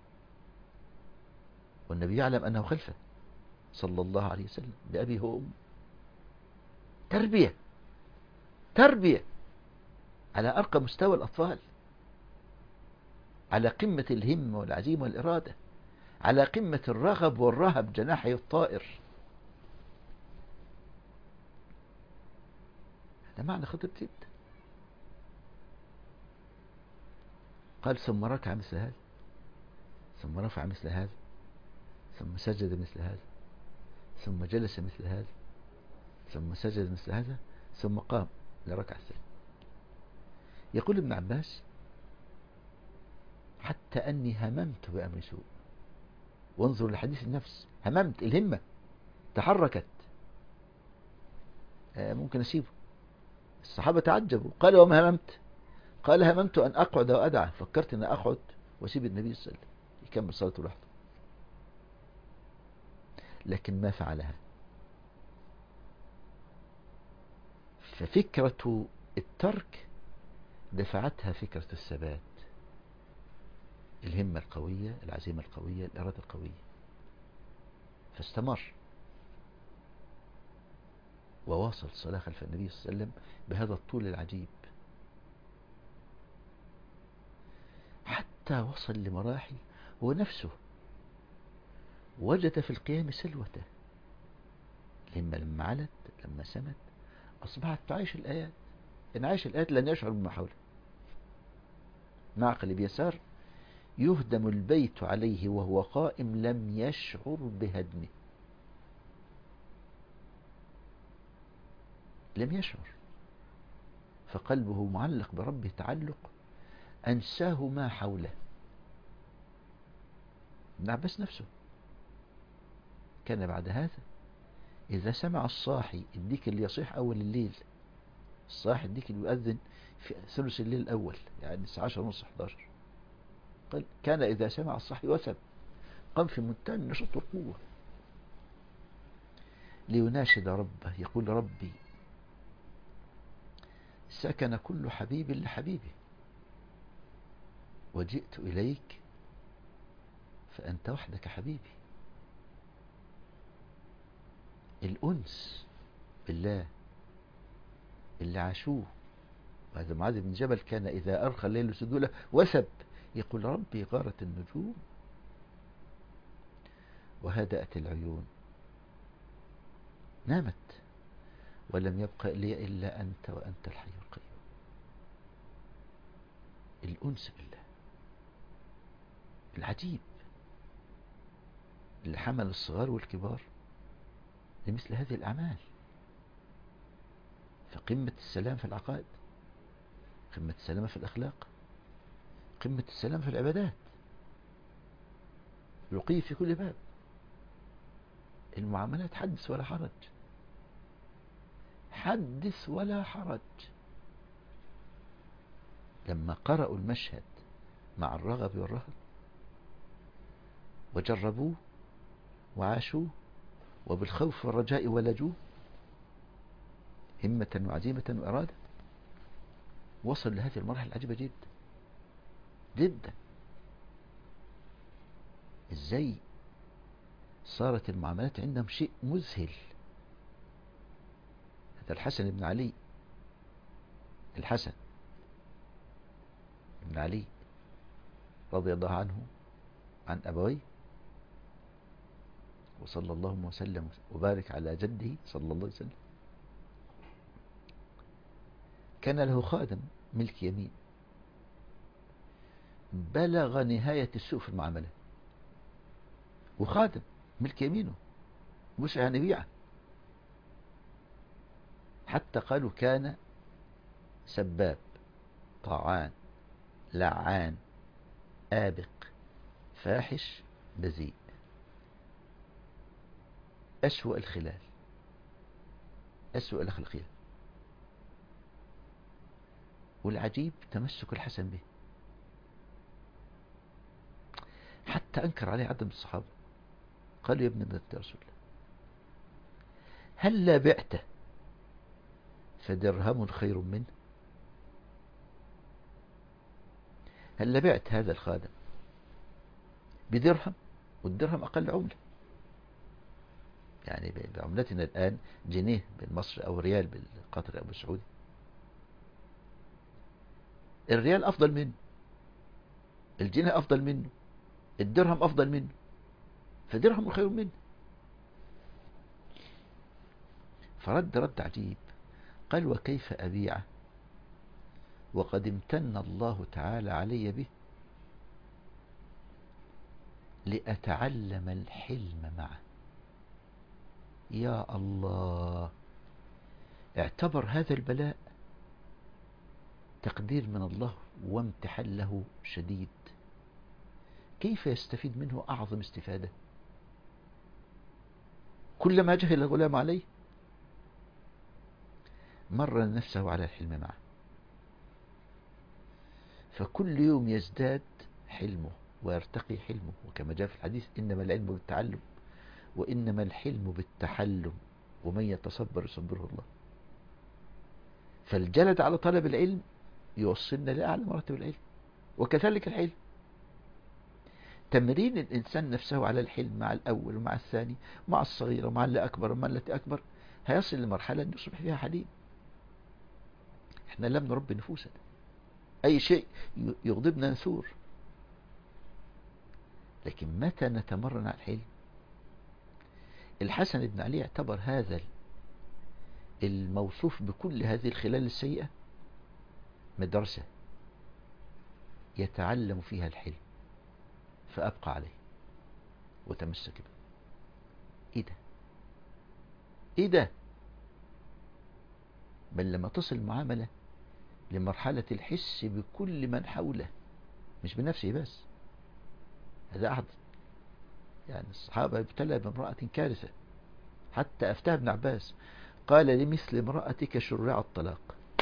والنبي يعلم أنه خلفه صلى الله عليه وسلم بأبيه وأمه. تربية تربية على أرقى مستوى الأطفال، على قمة الهمة والعزيمة والإرادة، على قمة الرغب والرهب جناحي الطائر. هذا معنى خطير جدا. قال ثم ركع مثل هذا ثم رفع مثل هذا ثم سجد مثل هذا ثم جلس مثل هذا ثم سجد مثل هذا ثم قام لركع الثاني. يقول ابن عباس: حتى أني هممت بأمر سوء. وانظر لحديث النفس، هممت، الهمة تحركت، آه ممكن أسيبه. الصحابة تعجبوا، قال: وما هممت؟ قال: هممت أن أقعد وأدعى، فكرت أن أقعد وأسيب النبي صلى الله عليه وسلم يكمل صلاته لوحده، لكن ما فعلها. ففكرة الترك دفعتها فكرة الثبات، الهمة القوية، العزيمة القوية، الإرادة القوية، فاستمر وواصل الصلاة خلف النبي صلى الله عليه وسلم بهذا الطول العجيب، حتى وصل لمراحل هو نفسه وجد في القيام سلوته. الهمة لما علت، لما سمت، أصبحت تعيش الآيات. إن عايش الآيات لن يشعر بما حوله. معقل بيسار: يهدم البيت عليه وهو قائم لم يشعر بهدمه. لم يشعر، فقلبه معلق بربه تعلق أنساه ما حوله. ابن عباس نفسه كان بعد هذا إذا سمع الصاحي، الديك اللي يصيح أول الليل، الصاحي الديك اللي يؤذن في ثلث الليل الأول، يعني الساعة عشرة ونص حداشر، قال: كان إذا سمع الصاحي وثب، قام في منتهى النشاط والقوة ليناشد ربه، يقول: ربي سكن كل حبيب لحبيبه، وجئت إليك فأنت وحدك حبيبي. الأنس بالله اللي عاشوه. وهذا معاذ بن جبل كان إذا أرخى الليل سدوله وثب، يقول: ربي غارت النجوم وهدأت العيون، نامت ولم يبقى لي إلا أنت وأنت الحي القيوم. الأنس بالله العجيب اللي حمل الصغار والكبار لمثل هذه الأعمال. فقمة السلام في العقائد، قمة السلامة في الأخلاق، قمة السلام في العبادات، رقي في كل باب. المعاملات حدث ولا حرج، حدث ولا حرج. لما قرأوا المشهد مع الرغب والرهب وجربوه وعاشوه وبالخوف والرجاء ولجوه همة وعزيمة وإرادة، وصل لهذه المرحلة العجيبة جدا جدا. ازاي صارت المعاملات عندهم شيء مذهل. هذا الحسن بن علي، الحسن بن علي رضي الله عنه عن أبويه، وصلى الله وسلم وبارك على جده صلى الله عليه وسلم، كان له خادم ملك يمين بلغ نهاية السوء في المعاملة، وخادم ملك يمينه مش يعني بيعه، حتى قالوا كان سباب، طاعان، لعان، آبق، فاحش، بذيء، أسوأ الخلال، أسوأ الأخلاقيات. والعجيب تمسك الحسن به، حتى أنكر عليه عدد من الصحابة، قالوا: يا ابن ابنة رسول الله، هل لا بعته فدرهم خير منه؟ هل لا بعت هذا الخادم بدرهم، والدرهم أقل عملة، يعني بعملتنا الآن جنيه بالمصري أو ريال بالقطري أو بالسعودي، الريال أفضل منه، الجنيه أفضل منه، الدرهم أفضل منه، فدرهم خير منه. فرد رد عجيب، قال: وكيف أبيعه وقد امتن الله تعالى علي به لأتعلم الحلم معه. يا الله، اعتبر هذا البلاء تقدير من الله وامتحان له شديد، كيف يستفيد منه أعظم استفادة؟ كلما جهل الغلام عليه مر نفسه على الحلم معه، فكل يوم يزداد حلمه ويرتقي حلمه، وكما جاء في الحديث إنما العلم بالتعلم وإنما الحلم بالتحلم ومن يتصبر يصبره الله. فالجلد على طلب العلم يوصلنا لأعلى مراتب العلم، وكذلك الحلم. تمرين الإنسان نفسه على الحلم مع الأول ومع الثاني مع الصغير ومع اللي أكبر ومع التي أكبر هيصل لمرحلة أن يصبح فيها حليم. احنا لم نربي نفوسنا، أي شيء يغضبنا نثور، لكن متى نتمرن على الحلم؟ الحسن بن علي اعتبر هذا الموصوف بكل هذه الخلال السيئة مدرسة يتعلم فيها الحلم، فأبقى عليه وتمسك به. ايه ده ايه ده بل لما تصل المعاملة لمرحلة الحس بكل من حوله مش بنفسه بس. هذا أحد يعني الصحابة ابتلى بامرأة كارثة، حتى أفتاه ابن عباس قال لمثل امرأتك شرع الطلاق.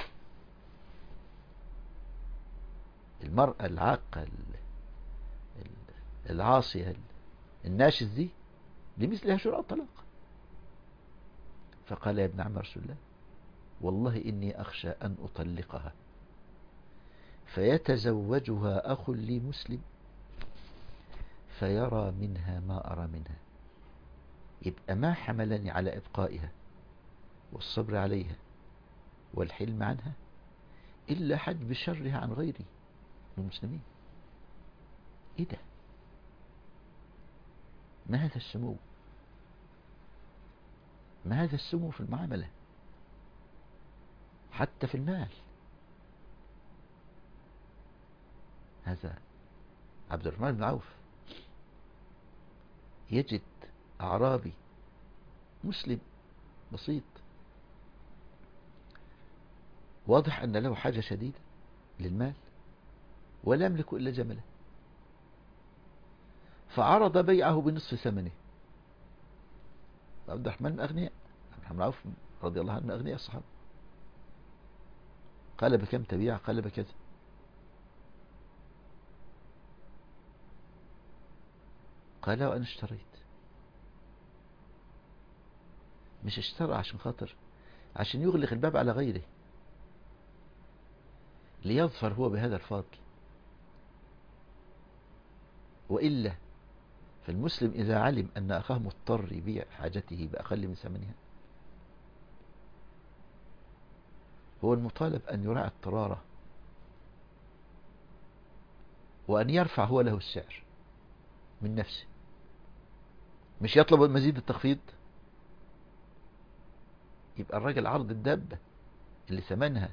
المرأة العاقة العاصية الناشز دي لمثلها شرع الطلاق. فقال يا ابن عم رسول الله والله إني أخشى أن أطلقها فيتزوجها أخ لي مسلم فيرى منها ما أرى منها. يبقى ما حملني على إبقائها والصبر عليها والحلم عنها إلا حجب شرها عن غيري من المسلمين. إيه ده؟ ما هذا السمو؟ ما هذا السمو في المعاملة حتى في المال؟ هذا عبد الرحمن بن عوف يجد أعرابي مسلم بسيط واضح أن له حاجة شديدة للمال ولا يملك إلا جمله، فعرض بيعه بنصف ثمنه. عبد الرحمن من أغنياء، عبد الرحمن بن عوف رضي الله عنه من أغنياء الصحابة. قال بكم تبيع؟ قال بكذا. قال وأنا اشتريت. مش اشترى عشان خاطر عشان يغلق الباب على غيره، ليظفر هو بهذا الفضل. وإلا فالمسلم إذا علم أن أخاه مضطر يبيع حاجته بأقل من ثمنها هو المطالب أن يراعي اضطراره وأن يرفع هو له السعر من نفسه، مش يطلب مزيد التخفيض. يبقى الراجل عرض الدابة اللي ثمنها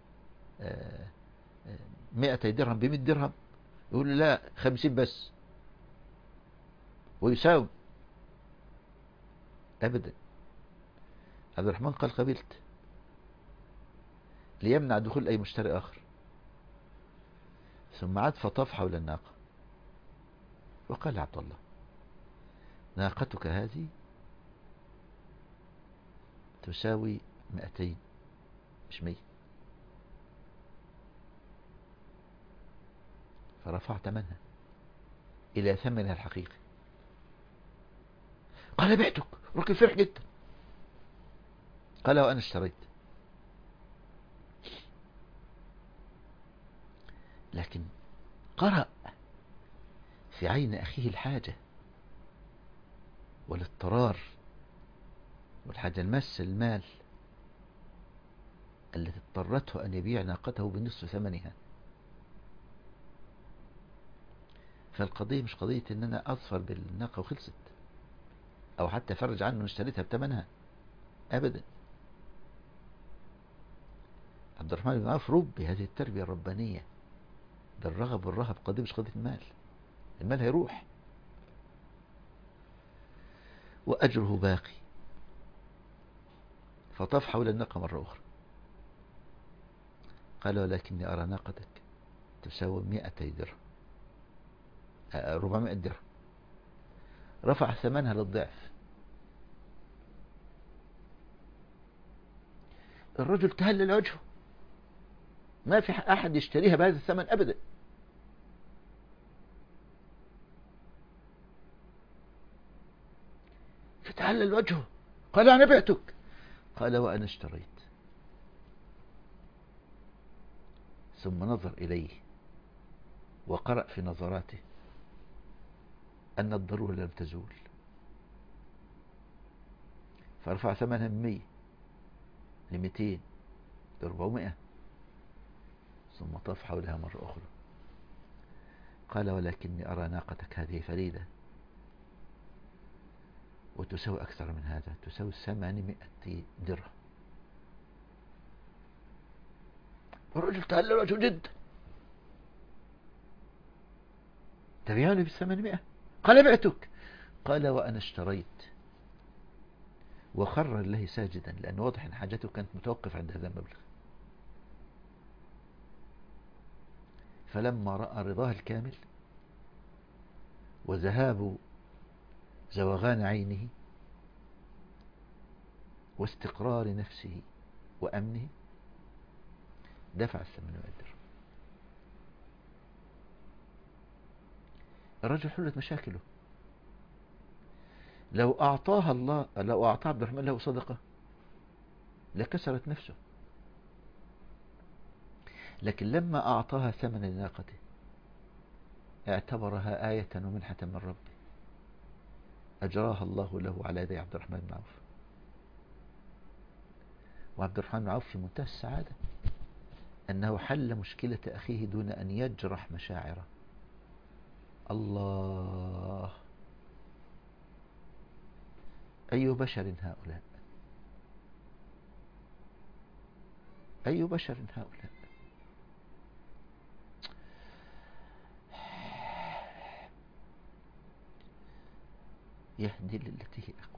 مئتي درهم بمئة درهم يقول له لا خمسين بس ويساوم. أبدا. عبد الرحمن قال قبلت ليمنع دخول أي مشتري آخر، ثم عاد فطاف حول الناقة وقال عبد الله ناقتك هذه تساوي مئتين مش مية. فرفع ثمنها إلى ثمنها الحقيقي. قال بعتك. راجل فرح جدا. قال وأنا اشتريت. لكن قرأ في عين أخيه الحاجة والاضطرار والحاجة المس المال التي اضطرته أن يبيع ناقته بنصف ثمنها. فالقضية مش قضية ان انا اظفر بالناقة وخلصت او حتى افرج عنه ان اشتريتها بثمنها ابدا. عبد الرحمن بن عوف ربي هذه التربية الربانية بالرغب والرهب. قضية مش قضية المال، المال هيروح واجره باقي. فطاف حول الناقة مرة اخرى قال ولكني أرى ناقتك تساوي مئتي درهم، أربعمائة درهم. رفع ثمنها للضعف. الرجل تهلل وجهه، ما في أحد يشتريها بهذا الثمن أبدا. فتهلل وجهه، قال أنا بعتك. قال وأنا اشتريت. ثم نظر إليه وقرأ في نظراته أن الضرورة لم تزول، فرفع ثمنها من مية لمئتين لأربعمائة، ثم طاف حولها مرة أخرى. قال ولكني أرى ناقتك هذه فريدة وتساوي أكثر من هذا، تساوي ثمانمائة درهم. الرجل تهلل وجهه جدا، تبيعني بالثمانمائة؟ قال بعتك. قال وأنا اشتريت. وخر الله ساجدا، لأن واضح أن حاجته كانت متوقف عند هذا المبلغ. فلما رأى رضاه الكامل وذهاب زوغان عينه واستقرار نفسه وأمنه، دفع الثمانمائة درهم. الرجل حلت مشاكله. لو أعطاها الله، لو أعطى عبد الرحمن له صدقة لكسرت نفسه، لكن لما أعطاها ثمن لناقته اعتبرها آية ومنحة من ربه أجراها الله له على يدي عبد الرحمن بن عوف. وعبد الرحمن بن عوف في منتهى السعادة أنه حل مشكلة أخيه دون أن يجرح مشاعره. الله، أي بشر هؤلاء، أي بشر هؤلاء. يهدي للتي هي أقوم.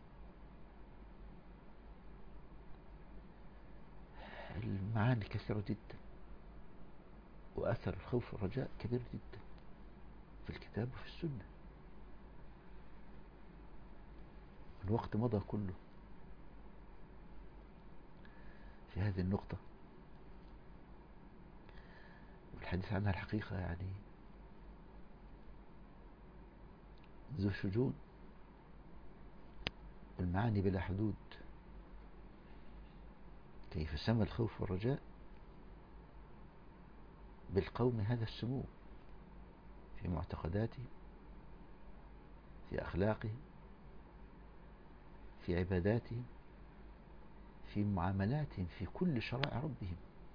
المعاني كثيرة جدا، وأثر الخوف والرجاء كبير جدا في الكتاب وفي السنة. الوقت مضى كله في هذه النقطة، والحديث عنها الحقيقة يعني ذو شجون، والمعاني بلا حدود. كيف سمى الخوف والرجاء بالقوم هذا السمو في معتقداته، في أخلاقه، في عباداتهم، في معاملاتهم، في كل شرائع ربهم.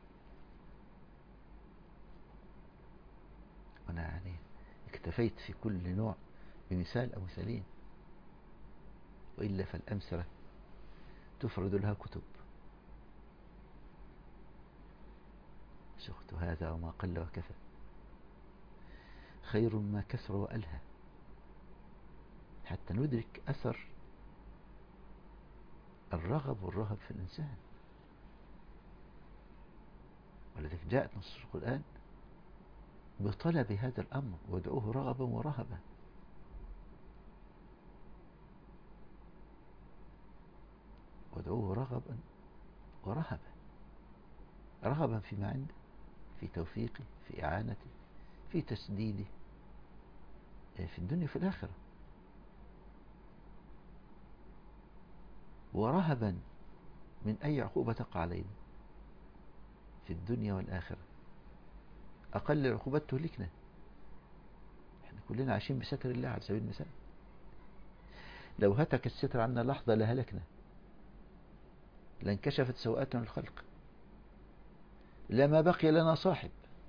أنا يعني اكتفيت في كل نوع بمثال أو مثالين، وإلا فالأمثلة تفرد لها كتب. سخت هذا وما قل وكفى، خير ما كثر وألهى، حتى ندرك أثر الرغب والرهب في الإنسان. ولذلك جاءت نصوص القرآن بطلب هذا الأمر، وادعوه رغبا ورهبا. وادعوه رغبا ورهبا، رغبا فيما عنده، في توفيقه، في إعانته، في تسديده في الدنيا وفي الآخرة، ورهبا من أي عقوبة تقع علينا في الدنيا والآخرة. أقل العقوبات تهلكنا، احنا كلنا عايشين بستر الله على سبيل المثال. لو هتك الستر عنا لحظة لهلكنا، لانكشفت سوءاتنا الخلق، لما بقي لنا صاحب.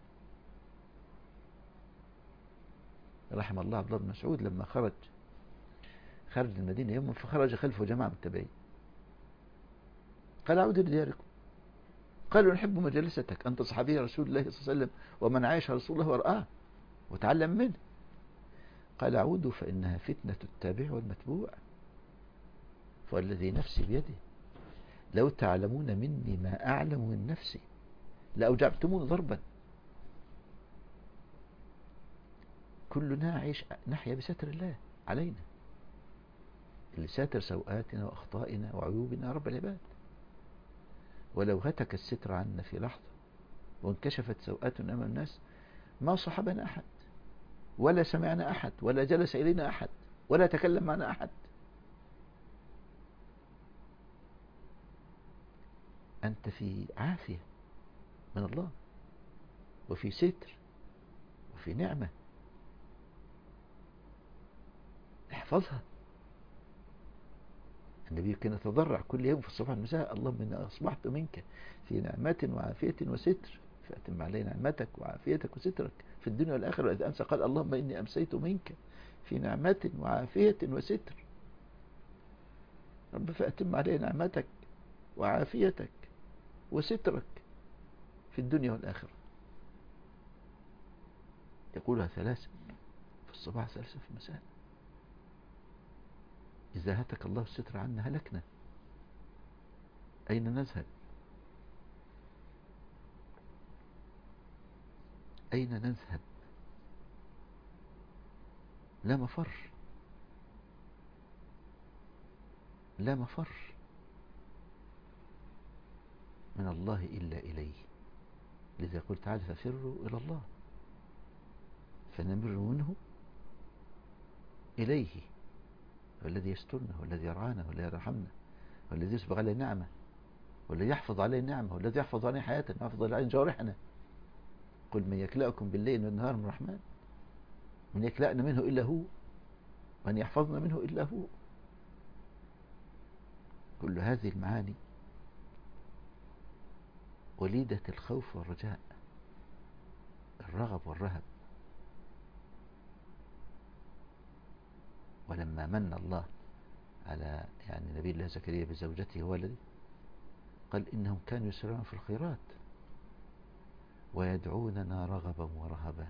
رحم الله عبد الله بن مسعود لما خرج خرج المدينة يوما، فخرج خلفه جماعة من التابعين، قال أعود لدياركم. قالوا نحب مجالستك، أنت صحابي رسول الله صلى الله عليه وسلم، ومن عايش رسول الله ورآه وتعلم منه. قال أعودوا فإنها فتنة التابع والمتبوع، فالذي نفسي بيده لو تعلمون مني ما أعلم من نفسي لأوجعتمون ضربا. كلنا عيش نحيا بستر الله علينا، اللي ساتر سوءاتنا وأخطائنا وعيوبنا رب العباد. ولو هتك الستر عنا في لحظة وانكشفت سوءاتنا أمام الناس ما صحبنا أحد، ولا سمعنا أحد، ولا جلس إلينا أحد، ولا تكلم معنا أحد. أنت في عافية من الله، وفي ستر، وفي نعمة، احفظها. النبي كان يتضرع كل يوم في الصباح والمساء: اللهم إني أصبحت منك في نعمة وعافية وستر، فأتم علي نعمتك وعافيتك وسترك في الدنيا والآخرة. وإذا أمسى قال: اللهم إني أمسيت منك في نعمة وعافية وستر. رب فأتم علي نعمتك وعافيتك وسترك في الدنيا والآخرة. يقولها ثلاثة في الصباح، ثلاثة في المساء. إذا هتك الله الستر عنا هلكنا. أين نذهب؟ أين نذهب؟ لا مفر، لا مفر من الله إلا إليه. لذا قلت تعالى: ففروا إلى الله، فنمر منه إليه. والذي يسترنا، والذي يرعانا، والذي يرحمنا، والذي يسبغ عليه نعمة، والذي يحفظ عليه نعمة، والذي يحفظ عليه حياتنا ويحفظ عليه جوارحنا. قل من يكلأكم بالليل والنهار من الرحمن، من يكلأنا منه إلا هو، من يحفظنا منه إلا هو. كل هذه المعاني وليدة الخوف والرجاء، الرغب والرهب. ولما من الله على يعني نبي الله زكريا بزوجته ولده، قال: إنهم كانوا يسرعون في الخيرات ويدعوننا رغبا ورهبا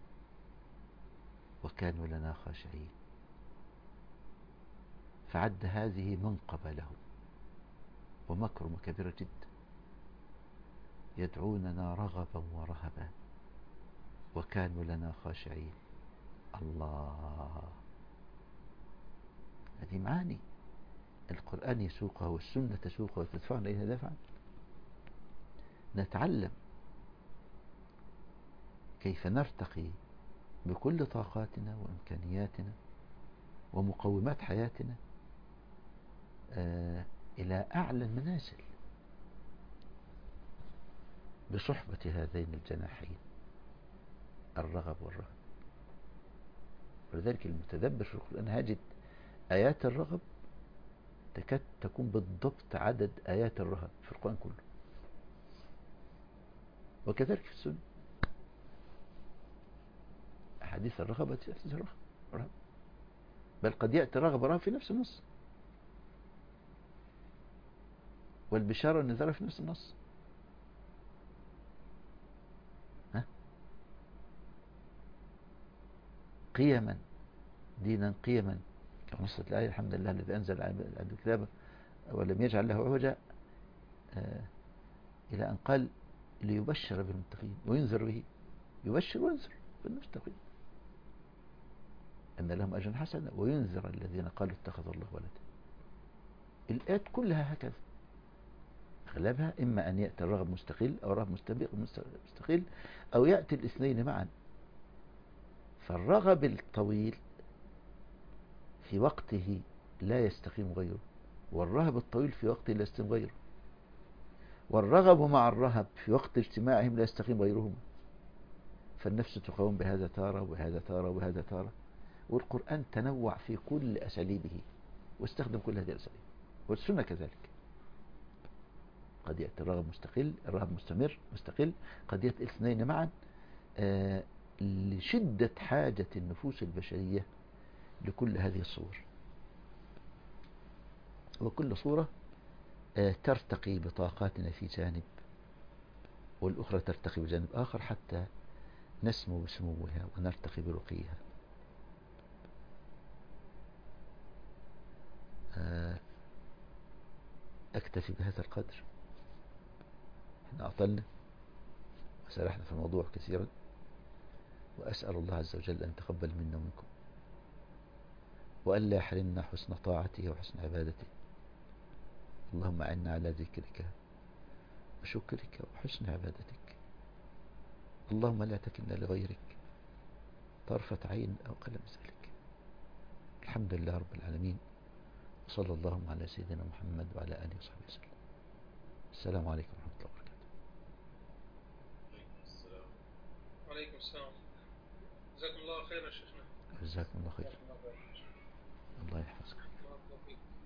وكانوا لنا خاشعين. فعد هذه منقبة لهم ومكرمة كبيرة جدا. يدعوننا رغبا ورهبا وكانوا لنا خاشعين. الله، هذه معاني القرآن يسوقها والسنة تسوقها وتدفعنا إليها دفعا. نتعلم كيف نرتقي بكل طاقاتنا وإمكانياتنا ومقومات حياتنا آه إلى أعلى المنازل بصحبة هذين الجناحين، الرغب والرهب. ولذلك المتدبر في القرآن هاجد آيات الرغب تكاد تكون بالضبط عدد آيات الرهب في القرآن كله، وكذلك في السنة. أحاديث الرغب أحاديث الرغب، بل قد يأتي الرغب والرهب في نفس النص، والبشارة والنذارة في نفس النص. ها؟ قيما دينا قيما، كما نصت الآية: الحمد لله الذي أنزل على الكتاب ولم يجعل له عوجا، آه إلى أن قال: ليبشر بالمتقين وينذر به. يبشر وينذر بالمتقين أن لهم أجرا حسنا وينذر الذين قالوا اتخذ الله ولدا. الآيات كلها هكذا، أغلبها إما أن يأتي الرغب مستقل أو رغب مستقل، أو يأتي الاثنين معا. فالرغب الطويل في وقته لا يستقيم غيره، والرهب الطويل في وقته لا يستقيم غيره، والرغب مع الرهب في وقت اجتماعهم لا يستقيم غيرهما. فالنفس تقاوم بهذا تارة وبهذا تارة وبهذا تارة. والقرآن تنوع في كل أساليبه واستخدم كل هذه الأساليب، والسنة كذلك. قد يأتي الرغب مستقل، الرهب مستمر مستقل، قد يأتي الاثنين معا آه لشدة حاجة النفوس البشرية لكل هذه الصور. وكل صورة آه ترتقي بطاقاتنا في جانب، والأخرى ترتقي بجانب آخر، حتى نسمو بسموها ونرتقي برقيها. آه أكتفي بهذا القدر. احنا أطلنا وسرحنا في الموضوع كثيرا، وأسأل الله عز وجل أن يتقبل منا ومنكم، وأن لا يحرمنا حسن طاعته وحسن عبادته. اللهم أعنا على ذكرك وشكرك وحسن عبادتك. اللهم لا تكلنا لغيرك طرفة عين أو قلم ذلك. الحمد لله رب العالمين، وصلى الله على سيدنا محمد وعلى آله وصحبه وسلم. السلام عليكم ورحمة الله وبركاته. وعليكم السلام. جزاكم الله خيرا شيخنا. جزاكم الله خير. الله يحفظك. الله يحفظك.